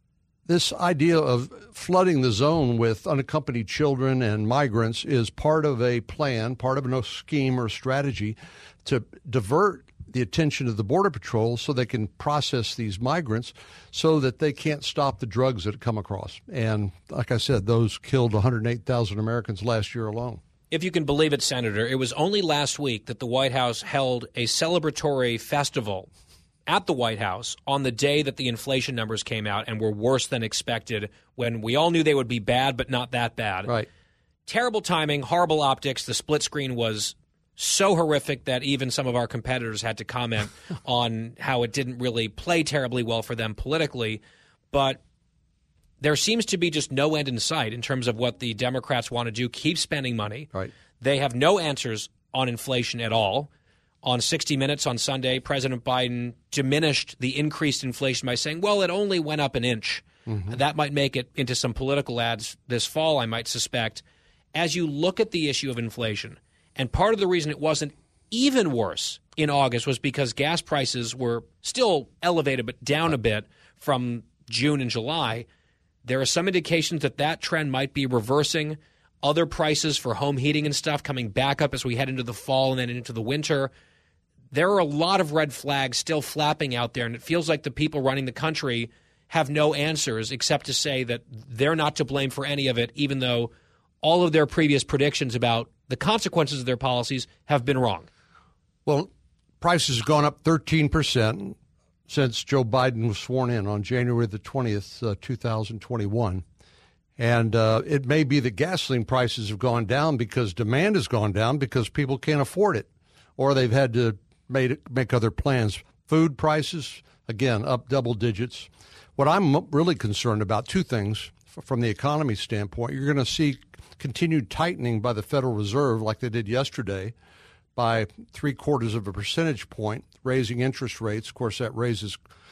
this idea of flooding the zone with unaccompanied children and migrants is part of a plan, part of a scheme or strategy to divert the attention of the Border Patrol so they can process these migrants so that they can't stop the drugs that come across. And like I said, those killed one hundred eight thousand Americans last year alone. If you can believe it, Senator, it was only last week that the White House held a celebratory festival at the White House on the day that the inflation numbers came out and were worse than expected, when we all knew they would be bad, but not that bad. Right. Terrible timing, horrible optics. The split screen was so horrific that even some of our competitors had to comment on how it didn't really play terribly well for them politically. But there seems to be just no end in sight in terms of what the Democrats want to do, keep spending money. Right. They have no answers on inflation at all. On sixty minutes on Sunday, President Biden diminished the increased inflation by saying, well, it only went up an inch. Mm-hmm. That might make it into some political ads this fall, I might suspect. As you look at the issue of inflation, and part of the reason it wasn't even worse in August was because gas prices were still elevated but down a bit from June and July. There are some indications that that trend might be reversing. Other prices for home heating and stuff coming back up as we head into the fall and then into the winter. There are a lot of red flags still flapping out there, and it feels like the people running the country have no answers except to say that they're not to blame for any of it, even though all of their previous predictions about the consequences of their policies have been wrong. Well, prices have gone up thirteen percent since Joe Biden was sworn in on January the twentieth, uh, two thousand twenty-one. And uh, it may be that gasoline prices have gone down because demand has gone down because people can't afford it, or they've had to make, make other plans. Food prices, again, up double digits. What I'm really concerned about, two things from the economy standpoint. You're going to see continued tightening by the Federal Reserve like they did yesterday by three quarters of a percentage point, raising interest rates. Of course, that raises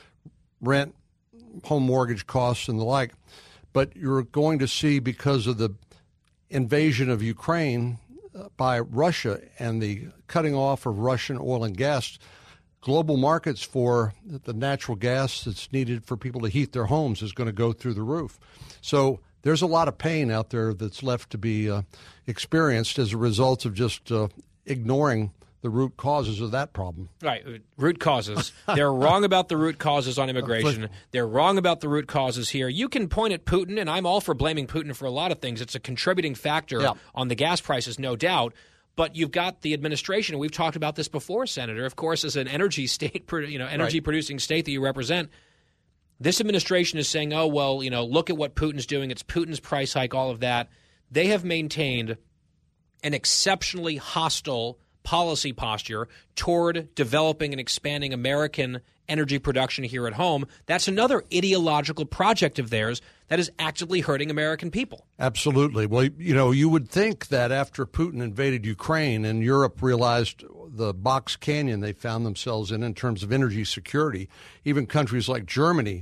rent, home mortgage costs, and the like. But you're going to see, because of the invasion of Ukraine uh, by Russia and the cutting off of Russian oil and gas, global markets for the natural gas that's needed for people to heat their homes is going to go through the roof. So there's a lot of pain out there that's left to be uh, experienced as a result of just uh, ignoring the root causes of that problem. Right, root causes. They're wrong about the root causes on immigration. They're wrong about the root causes here. You can point at Putin, and I'm all for blaming Putin for a lot of things. It's a contributing factor yeah. on the gas prices, no doubt. But you've got the administration, and we've talked about this before, Senator. Of course, as an energy state, you know, energy-producing state that you represent, this administration is saying, oh, well, you know, look at what Putin's doing. It's Putin's price hike, all of that. They have maintained an exceptionally hostile policy posture toward developing and expanding American energy production here at home. That's another ideological project of theirs that is actively hurting American people. Absolutely. Well, you know, you would think that after Putin invaded Ukraine and Europe realized the box canyon they found themselves in in terms of energy security, even countries like Germany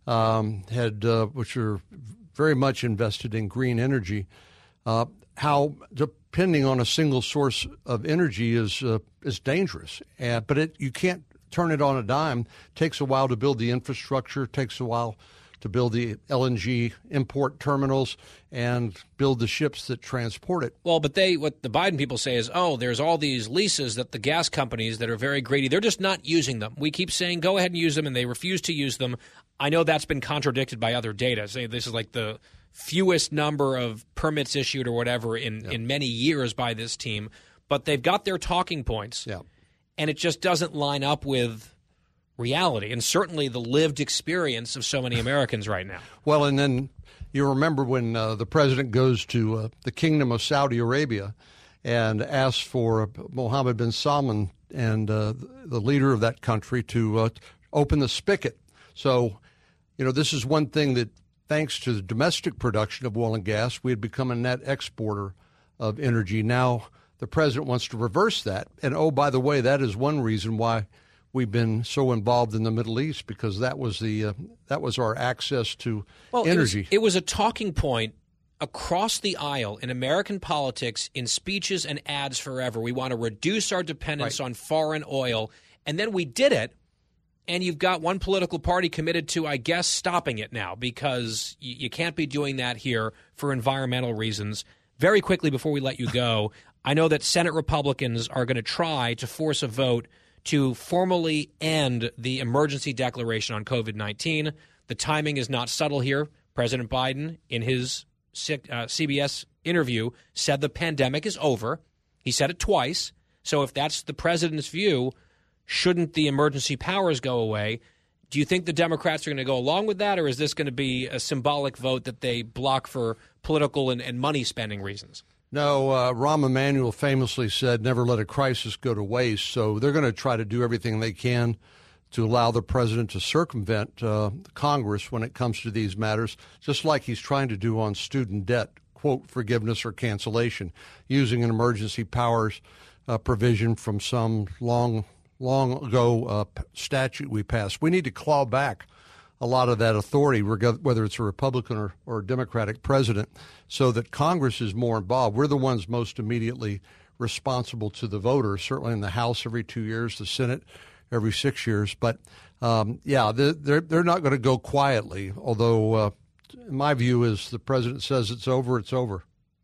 um, had, uh, which are very much invested in green energy, uh, how depending on a single source of energy is uh, is dangerous. Uh, but it, you can't turn it on a dime. It takes a while to build the infrastructure. It takes a while to build the L N G import terminals and build the ships that transport it. Well, but they what the Biden people say is, oh, there's all these leases that the gas companies that are very greedy, they're just not using them. We keep saying go ahead and use them, and they refuse to use them. I know that's been contradicted by other data. Say this is like the fewest number of permits issued or whatever in, yeah. in many years by this team. But they've got their talking points, yeah. and it just doesn't line up with reality and certainly the lived experience of so many Americans right now. Well, and then you remember when uh, the president goes to uh, the Kingdom of Saudi Arabia and asks for uh, Mohammed bin Salman and uh, the leader of that country to uh, open the spigot. So, you know, this is one thing that, thanks to the domestic production of oil and gas, we had become a net exporter of energy. Now the president wants to reverse that. And, oh, by the way, that is one reason why we've been so involved in the Middle East, because that was the uh, that was our access to well, energy. It was, it was a talking point across the aisle in American politics, in speeches and ads forever. We want to reduce our dependence right. on foreign oil. And then we did it. And you've got one political party committed to, I guess, stopping it now because you, you can't be doing that here for environmental reasons. Very quickly before we let you go, I know that Senate Republicans are going to try to force a vote to formally end the emergency declaration on COVID nineteen. The timing is not subtle here. President Biden, in his uh, C B S interview, said the pandemic is over. He said it twice. So if that's the president's view, shouldn't the emergency powers go away? Do you think the Democrats are going to go along with that, or is this going to be a symbolic vote that they block for political and, and money spending reasons? No, uh, Rahm Emanuel famously said, never let a crisis go to waste. So they're going to try to do everything they can to allow the president to circumvent uh, Congress when it comes to these matters, just like he's trying to do on student debt, quote, forgiveness or cancellation, using an emergency powers uh, provision from some long long ago uh, statute we passed. We need to claw back a lot of that authority, whether it's a Republican or, or a Democratic president, so that Congress is more involved. We're the ones most immediately responsible to the voters, certainly in the House every two years, the Senate every six years. But, um, yeah, they're, they're not going to go quietly, although uh, my view is the president says it's over, it's over.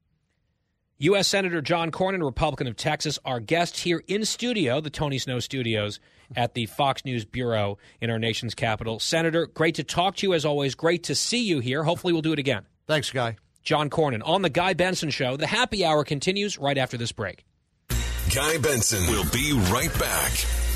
U S. Senator John Cornyn, Republican of Texas, our guest here in studio, the Tony Snow Studios at the Fox News Bureau in our nation's capital. Senator, great to talk to you as always. Great to see you here. Hopefully we'll do it again. Thanks, Guy. John Cornyn on The Guy Benson Show. The happy hour continues right after this break. Guy Benson will be right back.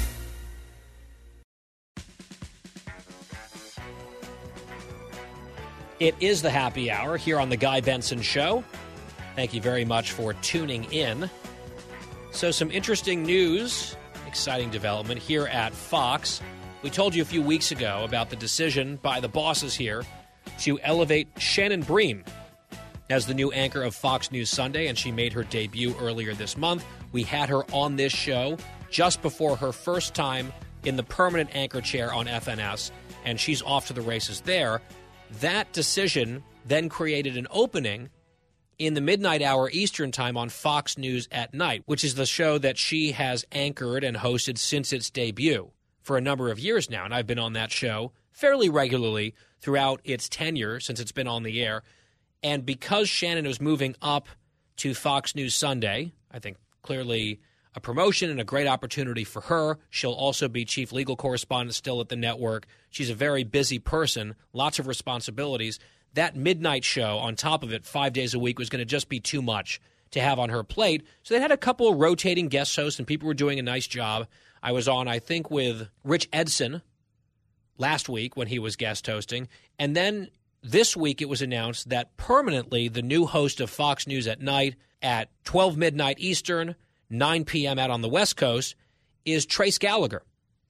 It is the happy hour here on The Guy Benson Show. Thank you very much for tuning in. So some interesting news, exciting development here at Fox. We told you a few weeks ago about the decision by the bosses here to elevate Shannon Bream as the new anchor of Fox News Sunday, and she made her debut earlier this month. We had her on this show just before her first time in the permanent anchor chair on F N S, and she's off to the races there. That decision then created an opening in the midnight hour Eastern time on Fox News at Night, which is the show that she has anchored and hosted since its debut for a number of years now. And I've been on that show fairly regularly throughout its tenure since it's been on the air. And because Shannon was moving up to Fox News Sunday, I think clearly a promotion and a great opportunity for her. She'll also be chief legal correspondent still at the network. She's a very busy person, lots of responsibilities. That midnight show on top of it, five days a week, was going to just be too much to have on her plate. So they had a couple of rotating guest hosts, and people were doing a nice job. I was on, I think, with Rich Edson last week when he was guest hosting. And then this week it was announced that permanently the new host of Fox News at night at twelve midnight Eastern, nine p.m. out on the West Coast, is Trace Gallagher,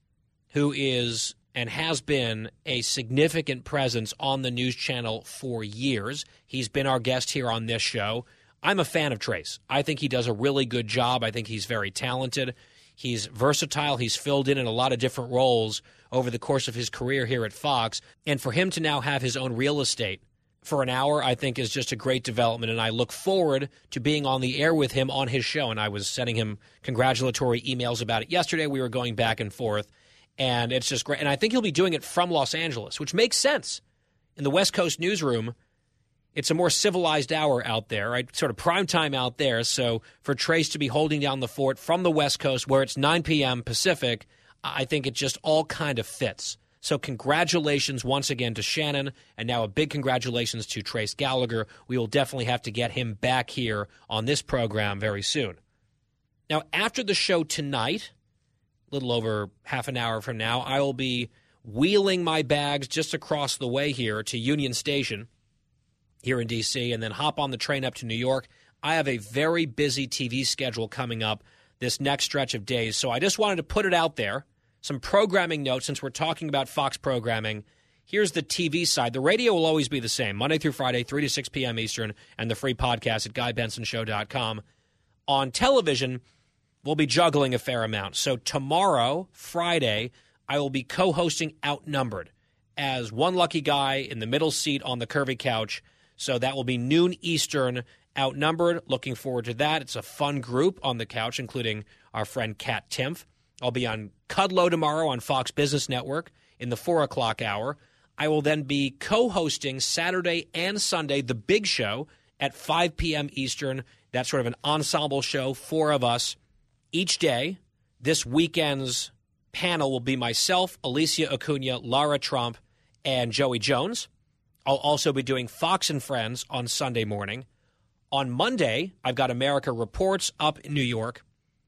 who is and has been a significant presence on the news channel for years. He's been our guest here on this show. I'm a fan of Trace. I think he does a really good job. I think he's very talented. He's versatile. He's filled in in a lot of different roles over the course of his career here at Fox. And for him to now have his own real estate for an hour, I think is just a great development. And I look forward to being on the air with him on his show. And I was sending him congratulatory emails about it yesterday. We were going back and forth. And it's just great. And I think he'll be doing it from Los Angeles, which makes sense. In the West Coast newsroom, it's a more civilized hour out there, right? Sort of prime time out there. So for Trace to be holding down the fort from the West Coast where it's nine p.m. Pacific, I think it just all kind of fits. So congratulations once again to Shannon, and now a big congratulations to Trace Gallagher. We will definitely have to get him back here on this program very soon. Now, after the show tonight, a little over half an hour from now, I will be wheeling my bags just across the way here to Union Station here in D C and then hop on the train up to New York. I have a very busy T V schedule coming up this next stretch of days, so I just wanted to put it out there. Some programming notes, since we're talking about Fox programming. Here's the T V side. The radio will always be the same, Monday through Friday, three to six p.m. Eastern, and the free podcast at guy benson show dot com. On television, we'll be juggling a fair amount. So tomorrow, Friday, I will be co-hosting Outnumbered as one lucky guy in the middle seat on the curvy couch. So that will be noon Eastern, Outnumbered. Looking forward to that. It's a fun group on the couch, including our friend Kat Timpf. I'll be on Kudlow tomorrow on Fox Business Network in the four o'clock hour. I will then be co-hosting Saturday and Sunday, The Big Show, at five p.m. Eastern. That's sort of an ensemble show, four of us each day. This weekend's panel will be myself, Alicia Acuna, Lara Trump, and Joey Jones. I'll also be doing Fox and Friends on Sunday morning. On Monday, I've got America Reports up in New York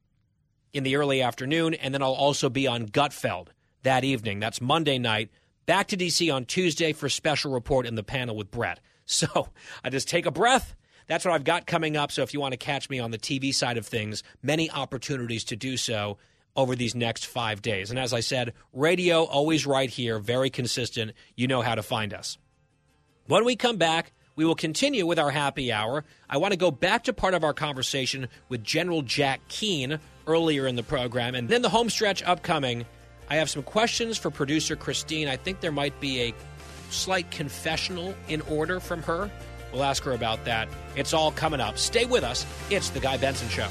in the early afternoon, and then I'll also be on Gutfeld that evening. That's Monday night. Back to D C on Tuesday for Special Report in the panel with Brett. So I just take a breath. That's what I've got coming up. So if you want to catch me on the T V side of things, many opportunities to do so over these next five days. And as I said, radio always right here, very consistent. You know how to find us. When we come back, we will continue with our happy hour. I want to go back to part of our conversation with General Jack Keane earlier in the program. And then the home stretch upcoming, I have some questions for producer Christine. I think there might be a slight confessional in order from her. We'll ask her about that. It's all coming up. Stay with us. It's The Guy Benson Show.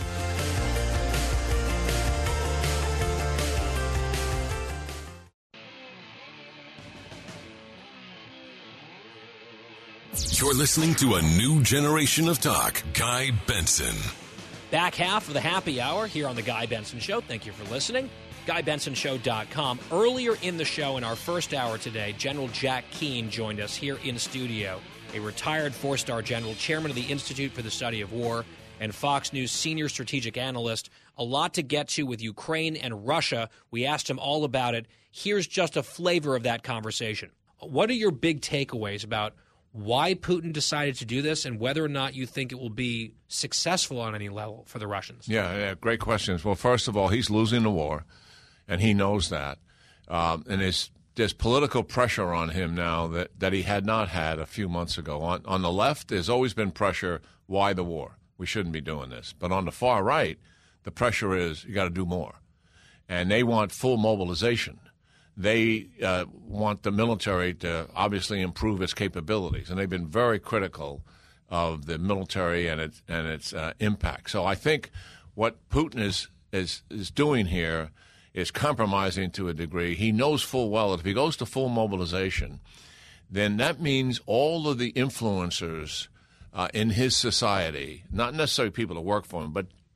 You're listening to a new generation of talk. Guy Benson. Back half of the happy hour here on The Guy Benson Show. Thank you for listening. guy benson show dot com. Earlier in the show, in our first hour today, General Jack Keane joined us here in studio, a retired four-star general, chairman of the Institute for the Study of War, and Fox News senior strategic analyst. A lot to get to with Ukraine and Russia. We asked him all about it. Here's just a flavor of that conversation. What are your big takeaways about why Putin decided to do this and whether or not you think it will be successful on any level for the Russians? Yeah, yeah, great questions. Well, first of all, he's losing the war, and he knows that. Um, and there's, there's political pressure on him now that, that he had not had a few months ago. On, on the left, there's always been pressure, why the war? We shouldn't be doing this. But on the far right, the pressure is you got to do more. And they want full mobilization. They uh, want the military to obviously improve its capabilities, and they've been very critical of the military and its and its uh, impact. So I think what Putin is, is is doing here is compromising to a degree. He knows full well that if he goes to full mobilization, then that means all of the influencers uh, in his society, not necessarily people that work for him, but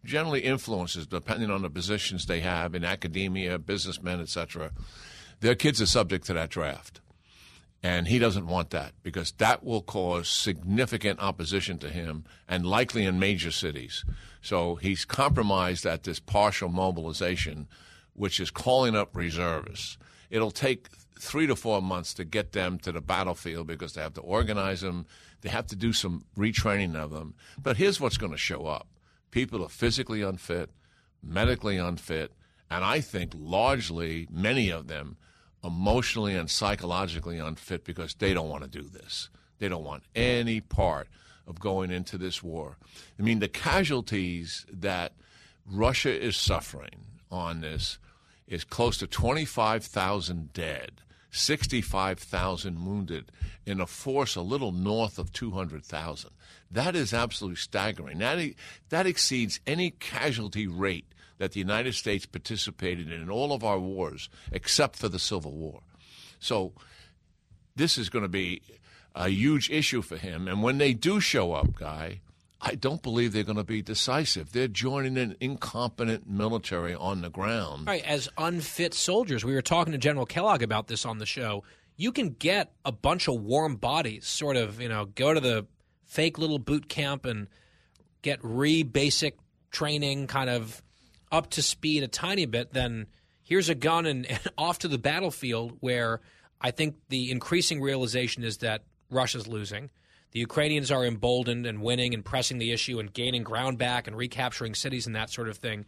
generally influencers, depending on the positions they have in academia, businessmen, et cetera, their kids are subject to that draft. And he doesn't want that because that will cause significant opposition to him and likely in major cities. So he's compromised at this partial mobilization, which is calling up reservists. It'll take three to four months to get them to the battlefield because they have to organize them. They have to do some retraining of them. But here's what's going to show up. People are physically unfit, medically unfit, and I think largely many of them emotionally and psychologically unfit because they don't want to do this. They don't want any part of going into this war. I mean, the casualties that Russia is suffering on this is close to twenty-five thousand dead, sixty-five thousand wounded in a force a little north of two hundred thousand. That is absolutely staggering. That, that exceeds any casualty rate that the United States participated in in all of our wars except for the Civil War. So this is going to be a huge issue for him. And when they do show up, Guy, I don't believe they're going to be decisive. They're joining an incompetent military on the ground. Right, as unfit soldiers. We were talking to General Kellogg about this on the show. You can get a bunch of warm bodies, sort of, you know, go to the fake little boot camp and get re-basic training, kind of up to speed a tiny bit, then here's a gun and, and off to the battlefield where I think the increasing realization is that Russia's losing. The Ukrainians are emboldened and winning and pressing the issue and gaining ground back and recapturing cities and that sort of thing.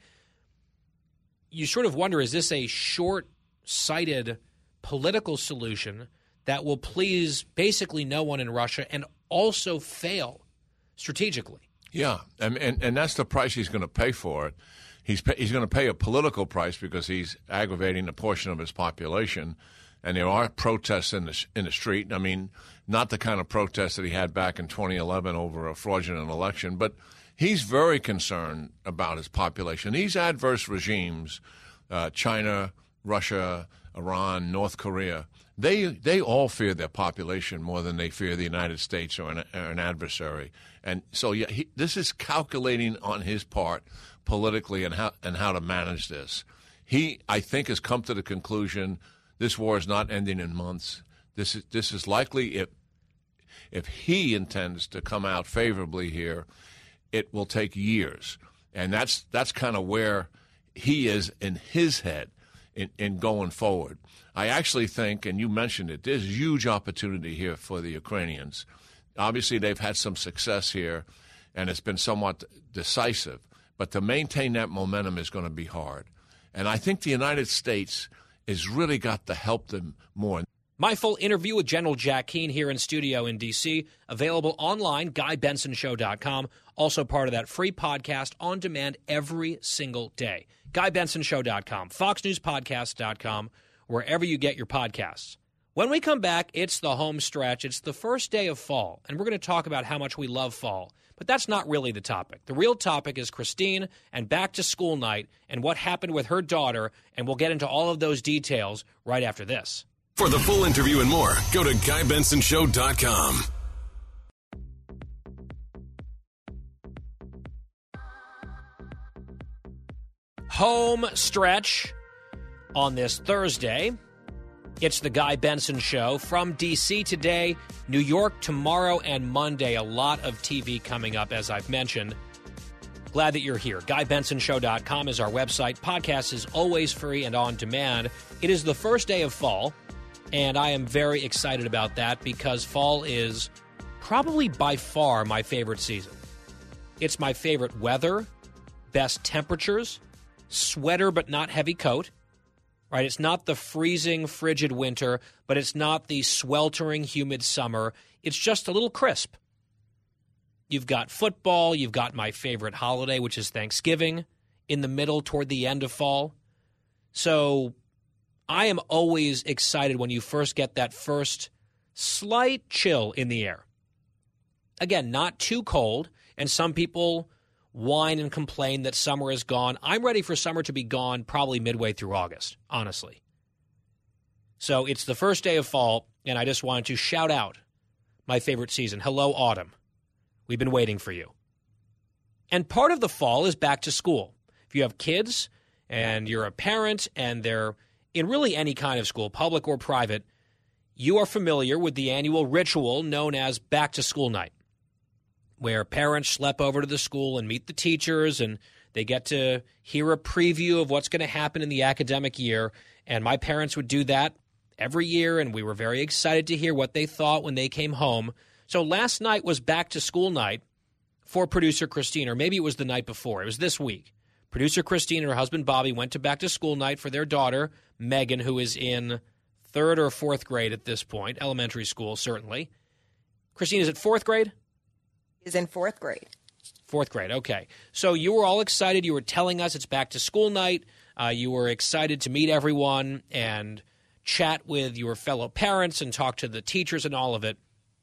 You sort of wonder, is this a short-sighted political solution that will please basically no one in Russia and also fail strategically? Yeah, and, and, and that's the price he's going to pay for it. He's pay, he's going to pay a political price because he's aggravating a portion of his population, and there are protests in the in the street. I mean, not the kind of protests that he had back in twenty eleven over a fraudulent election, but he's very concerned about his population. These adverse regimes, uh, China, Russia, Iran, North Korea, they they all fear their population more than they fear the United States or an, or an adversary. And so yeah, he, this is calculating on his part politically and how and how to manage this. He, I think, has come to the conclusion this war is not ending in months. This is this is likely, if if he intends to come out favorably here, it will take years. And that's that's kind of where he is in his head in, in going forward. I actually think, and you mentioned it, there's huge opportunity here for the Ukrainians. Obviously, they've had some success here, and it's been somewhat decisive. But to maintain that momentum is going to be hard. And I think the United States has really got to help them more. My full interview with General Jack Keane here in studio in D C, available online, guy benson show dot com. Also part of that free podcast on demand every single day. guy benson show dot com, fox news podcast dot com, wherever you get your podcasts. When we come back, it's the home stretch. It's the first day of fall, and we're going to talk about how much we love fall. But that's not really the topic. The real topic is Christine and back to school night and what happened with her daughter, and we'll get into all of those details right after this. For the full interview and more, go to guy benson show dot com. Home stretch on this Thursday. It's the Guy Benson Show from D C today, New York tomorrow, and Monday. A lot of T V coming up, as I've mentioned. Glad that you're here. guy benson show dot com is our website. Podcast is always free and on demand. It is the first day of fall, and I am very excited about that because fall is probably by far my favorite season. It's my favorite weather, best temperatures, sweater but not heavy coat. Right, it's not the freezing, frigid winter, but it's not the sweltering, humid summer. It's just a little crisp. You've got football. You've got my favorite holiday, which is Thanksgiving, in the middle toward the end of fall. So I am always excited when you first get that first slight chill in the air. Again, not too cold, and some people whine and complain that summer is gone. I'm ready for summer to be gone probably midway through August, honestly. So it's the first day of fall, and I just wanted to shout out my favorite season. Hello, autumn. We've been waiting for you. And part of the fall is back to school. If you have kids and you're a parent and they're in really any kind of school, public or private, you are familiar with the annual ritual known as back to school night, where parents schlep over to the school and meet the teachers, and they get to hear a preview of what's going to happen in the academic year. And my parents would do that every year, and we were very excited to hear what they thought when they came home. So last night was back to school night for producer Christine, or maybe it was the night before. It was this week. Producer Christine and her husband Bobby went to back to school night for their daughter, Megan, who is in third or fourth grade at this point, elementary school, certainly. Christine, is it fourth grade? Is in fourth grade. Fourth grade, okay. So you were all excited. You were telling us it's back to school night. Uh, you were excited to meet everyone and chat with your fellow parents and talk to the teachers and all of it.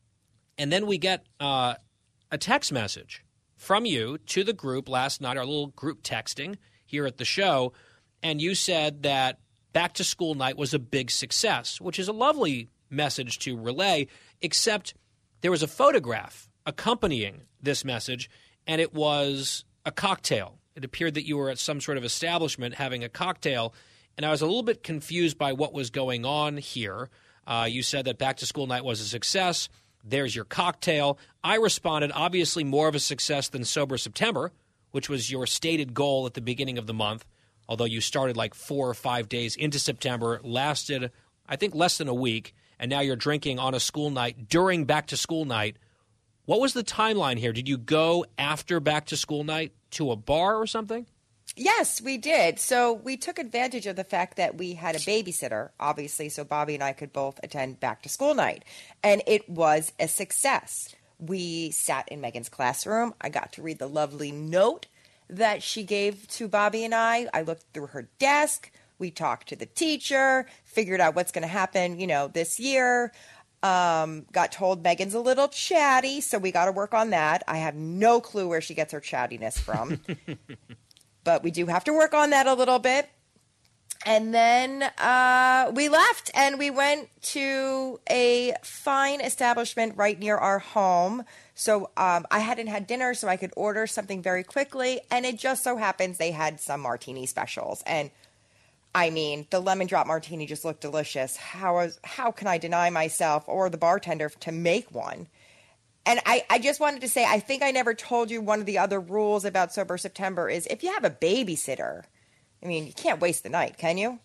And then we get uh, a text message from you to the group last night, our little group texting here at the show, and you said that back to school night was a big success, which is a lovely message to relay, except there was a photograph accompanying this message, and it was a cocktail. It appeared that you were at some sort of establishment having a cocktail, and I was a little bit confused by what was going on here. Uh, you said that back to school night was a success. There's your cocktail. I responded, obviously more of a success than Sober September, which was your stated goal at the beginning of the month, although you started like four or five days into September, lasted, I think, less than a week, and now you're drinking on a school night during back to school night. What was the timeline here? Did you go after back to school night to a bar or something? Yes, we did. So we took advantage of the fact that we had a babysitter, obviously, so Bobby and I could both attend back to school night. And it was a success. We sat in Megan's classroom. I got to read the lovely note that she gave to Bobby and I. I looked through her desk. We talked to the teacher, figured out what's going to happen, you know, this year. Um, got told Megan's a little chatty, so we got to work on that. I have no clue where she gets her chattiness from. But we do have to work on that a little bit. And then uh, we left and we went to a fine establishment right near our home. So um, I hadn't had dinner, so I could order something very quickly. And it just so happens they had some martini specials. And I mean, the lemon drop martini just looked delicious. How is, how can I deny myself or the bartender to make one? And I, I just wanted to say, I think I never told you one of the other rules about Sober September is if you have a babysitter, I mean, you can't waste the night, can you?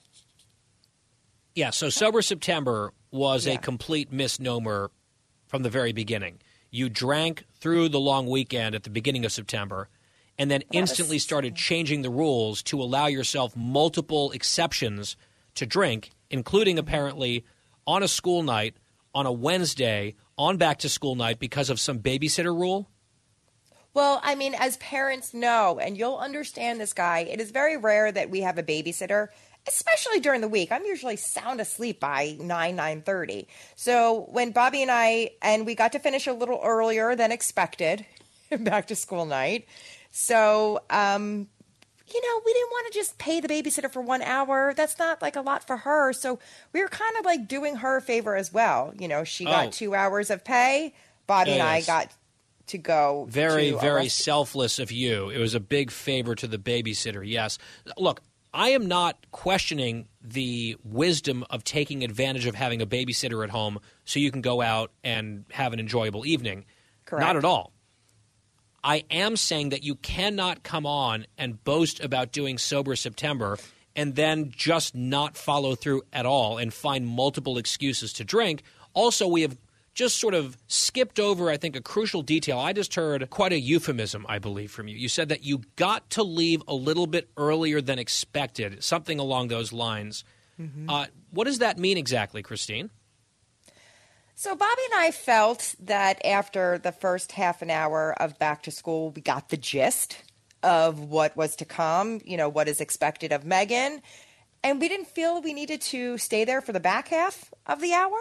Yeah, so Sober September was Yeah. a complete misnomer from the very beginning. You drank through the long weekend at the beginning of September and then instantly started changing the rules to allow yourself multiple exceptions to drink, including apparently on a school night, on a Wednesday, on back to school night because of some babysitter rule? Well, I mean, as parents know, and you'll understand this, Guy, it is very rare that we have a babysitter, especially during the week. I'm usually sound asleep by nine, nine thirty. So when Bobby and I, and we got to finish a little earlier than expected, back to school night. So, um, you know, we didn't want to just pay the babysitter for one hour. That's not like a lot for her. So we were kind of like doing her a favor as well. You know, she got Oh. two hours of pay. Bobby and I Yes. got to go. Very, to a very rest- selfless of you. It was a big favor to the babysitter, yes. Look, I am not questioning the wisdom of taking advantage of having a babysitter at home so you can go out and have an enjoyable evening. Correct. Not at all. I am saying that you cannot come on and boast about doing Sober September and then just not follow through at all and find multiple excuses to drink. Also, we have just sort of skipped over, I think, a crucial detail. I just heard quite a euphemism, I believe, from you. You said that you got to leave a little bit earlier than expected, something along those lines. Mhm. Uh, what does that mean exactly, Christine? So Bobby and I felt that after the first half an hour of back to school, we got the gist of what was to come, you know, what is expected of Megan. And we didn't feel we needed to stay there for the back half of the hour.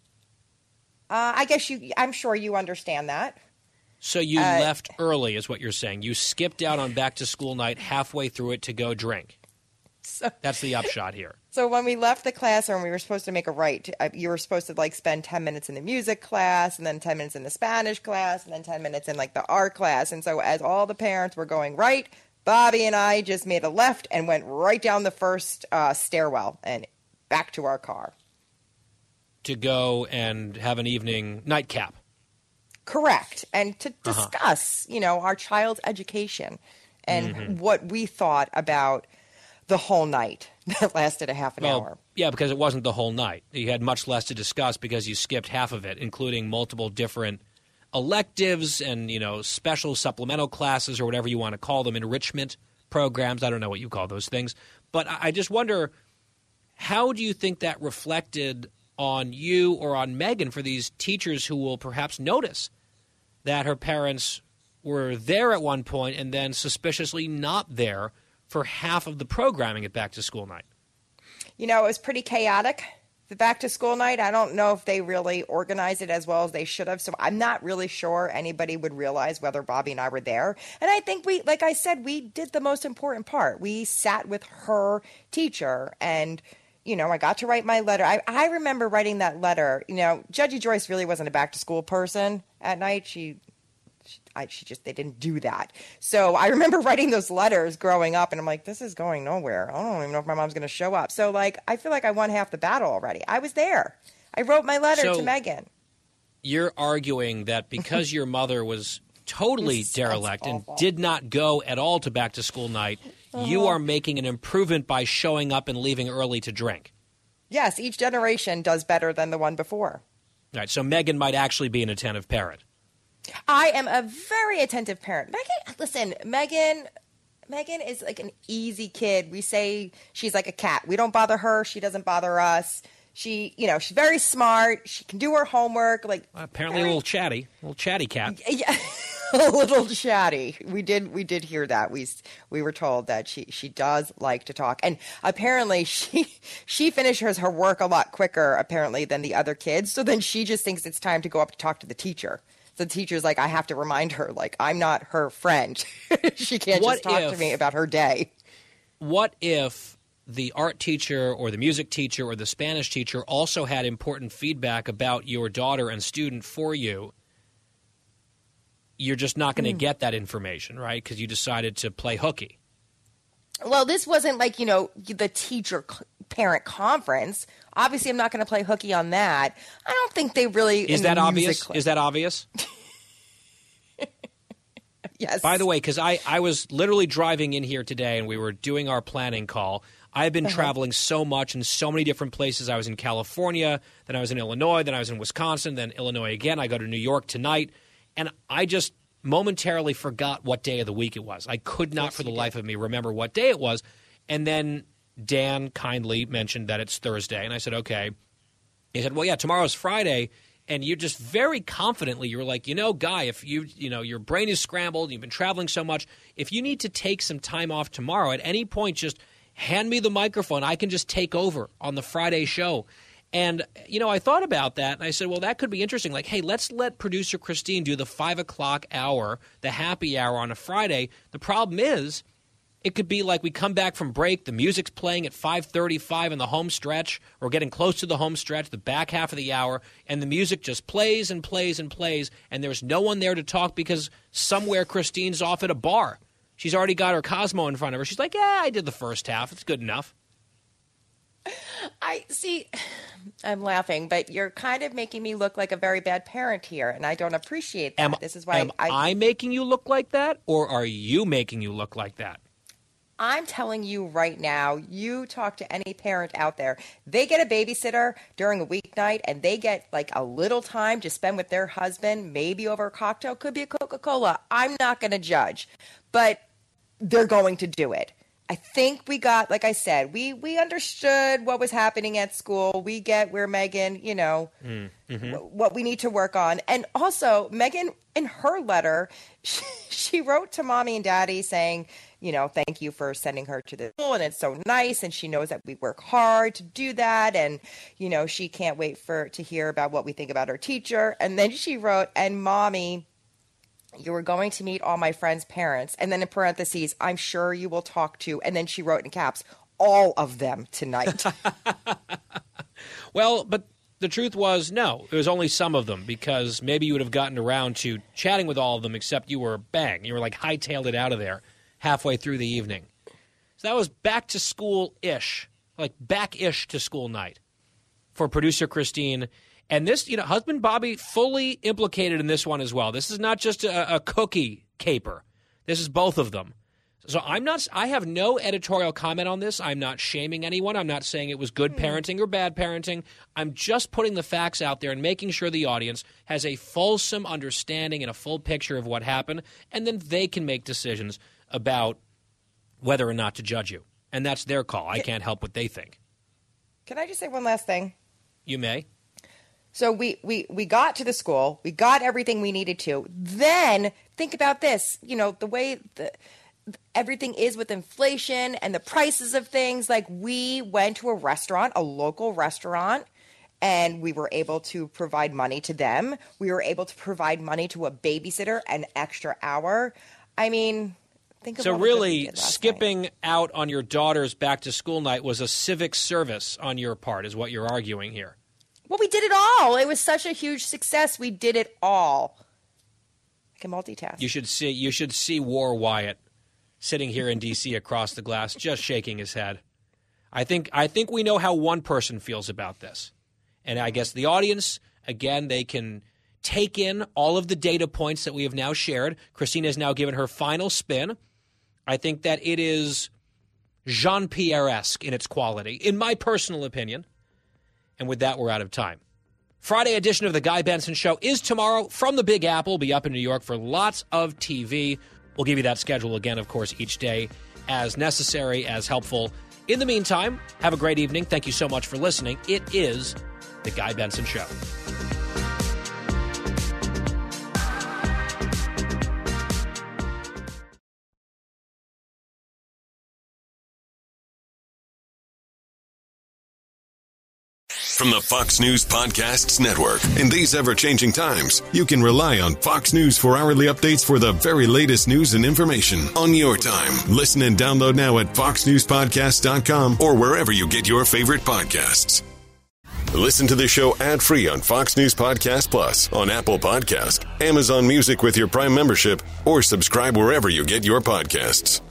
Uh, I guess you, I'm sure you understand that. So you Uh, left early is what you're saying. You skipped out on back to school night halfway through it to go drink. so, That's the upshot here. So when we left the classroom, we were supposed to make a right. To, uh, you were supposed to like spend ten minutes in the music class, and then ten minutes in the Spanish class, and then ten minutes in like the art class. And so as all the parents were going right, Bobby and I just made a left and went right down the first uh, stairwell and back to our car. To go and have an evening nightcap. Correct. And to Uh-huh. discuss, you know, our child's education and Mhm. what we thought about the whole night that lasted a half an Well, hour. yeah, because it wasn't the whole night. You had much less to discuss because you skipped half of it, including multiple different electives and, you know, special supplemental classes or whatever you want to call them, enrichment programs. I don't know what you call those things. But I I just wonder, how do you think that reflected on you or on Megan for these teachers who will perhaps notice that her parents were there at one point and then suspiciously not there for half of the programming at back to school night? You know, it was pretty chaotic. The back to school night, I don't know if they really organized it as well as they should have. So I'm not really sure anybody would realize whether Bobby and I were there. And I think we, like I said, we did the most important part. We sat with her teacher and, you know, I got to write my letter. I, I remember writing that letter. You know, Judgy Joyce really wasn't a back to school person at night. She She, I, she just, they didn't do that. So I remember writing those letters growing up, and I'm like, this is going nowhere. I don't even know if my mom's going to show up. So, like, I feel like I won half the battle already. I was there. I wrote my letter So- to Megan. You're arguing that because your mother was totally This derelict sounds and awful. did not go at all to back to school night, you Uh-huh. are making an improvement by showing up and leaving early to drink. Yes, each generation does better than the one before. All right, so Megan might actually be an attentive parent. I am a very attentive parent. Megan, listen, Megan, Megan is like an easy kid. We say she's like a cat. We don't bother her. She doesn't bother us. She, you know, she's very smart. She can do her homework. Like Apparently very- a little chatty, a little chatty cat. Yeah, a little chatty. We did we did hear that. We we were told that she she does like to talk, and apparently she she finishes her work a lot quicker apparently than the other kids. So then she just thinks it's time to go up to talk to the teacher. The teacher's like, I have to remind her, like, I'm not her friend. She can't What just talk if- to me about her day. What if the art teacher or the music teacher or the Spanish teacher also had important feedback about your daughter and student for you? You're just not going to Hmm. get that information, right? Because you decided to play hooky. Well, this wasn't like, you know, the teacher c- parent conference. Obviously, I'm not going to play hooky on that. I don't think they really Is in that the obvious? music cl- Is that obvious? Yes. By the way, because I, I was literally driving in here today and we were doing our planning call. I've been Uh-huh. traveling so much in so many different places. I was in California, then I was in Illinois, then I was in Wisconsin, then Illinois again. I go to New York tonight. And I just momentarily forgot what day of the week it was. I could not for the life of me remember what day it was. And then Dan kindly mentioned that it's Thursday. And I said, okay. He said, well, yeah, tomorrow's Friday. And you're just very confidently, you're like, you know, Guy, if you, you know, your brain is scrambled, you've been traveling so much, if you need to take some time off tomorrow, at any point, just hand me the microphone. I can just take over on the Friday show. And, you know, I thought about that, and I said, well, that could be interesting. Like, hey, let's let producer Christine do the five o'clock hour, the happy hour on a Friday. The problem is, it could be like we come back from break, the music's playing at five thirty-five in the home stretch, or getting close to the home stretch, the back half of the hour, and the music just plays and plays and plays, and there's no one there to talk because somewhere Christine's off at a bar. She's already got her Cosmo in front of her. She's like, yeah, I did the first half. It's good enough. I see. I'm laughing, but you're kind of making me look like a very bad parent here, and I don't appreciate that. Am, this is why am I, I making you look like that, or are you making you look like that? I'm telling you right now, you talk to any parent out there, they get a babysitter during a weeknight and they get like a little time to spend with their husband, maybe over a cocktail, could be a Coca-Cola. I'm not going to judge, but they're going to do it. I think we got, like I said, we, we understood what was happening at school. We get where Megan, you know, Mm, mhm. w- what we need to work on. And also, Megan, in her letter, she, she wrote to mommy and daddy saying, you know, thank you for sending her to the school. And it's so nice. And she knows that we work hard to do that. And, you know, she can't wait for to hear about what we think about her teacher. And then she wrote, and mommy, you were going to meet all my friends' parents. And then in parentheses, I'm sure you will talk to, and then she wrote in caps, all of them tonight. Well, but the truth was, no, it was only some of them, because maybe you would have gotten around to chatting with all of them, except you were, bang, you were like hightailed it out of there halfway through the evening. So that was back to school-ish, like back-ish to school night for producer Christine. And this, you know, husband Bobby fully implicated in this one as well. This is not just a, a cookie caper. This is both of them. So I'm not, I have no editorial comment on this. I'm not shaming anyone. I'm not saying it was good parenting or bad parenting. I'm just putting the facts out there and making sure the audience has a fulsome understanding and a full picture of what happened, and then they can make decisions about whether or not to judge you. And that's their call. I can't help what they think. Can I just say one last thing? You may. So we, we, we got to the school. We got everything we needed to. Then think about this. You know, the way the everything is with inflation and the prices of things. Like, we went to a restaurant, a local restaurant, and we were able to provide money to them. We were able to provide money to a babysitter an extra hour. I mean, think of so all the good we really did last skipping night. out on your daughter's back to school night was a civic service on your part, is what you're arguing here. Well, we did it all. It was such a huge success. We did it all. I can multitask. You should see you should see War Wyatt sitting here in D C across the glass, just shaking his head. I think I think we know how one person feels about this. And I guess the audience, again, they can take in all of the data points that we have now shared. Christina has now given her final spin. I think that it is Jean-Pierre-esque in its quality, in my personal opinion. And with that, we're out of time. Friday edition of The Guy Benson Show is tomorrow from the Big Apple. We'll be up in New York for lots of T V. We'll give you that schedule again, of course, each day as necessary, as helpful. In the meantime, have a great evening. Thank you so much for listening. It is The Guy Benson Show. From the Fox News Podcasts Network. In these ever-changing times, you can rely on Fox News for hourly updates for the very latest news and information on your time. Listen and download now at fox news podcast dot com or wherever you get your favorite podcasts. Listen to the show ad-free on Fox News Podcast Plus, on Apple Podcast, Amazon Music with your Prime membership, or subscribe wherever you get your podcasts.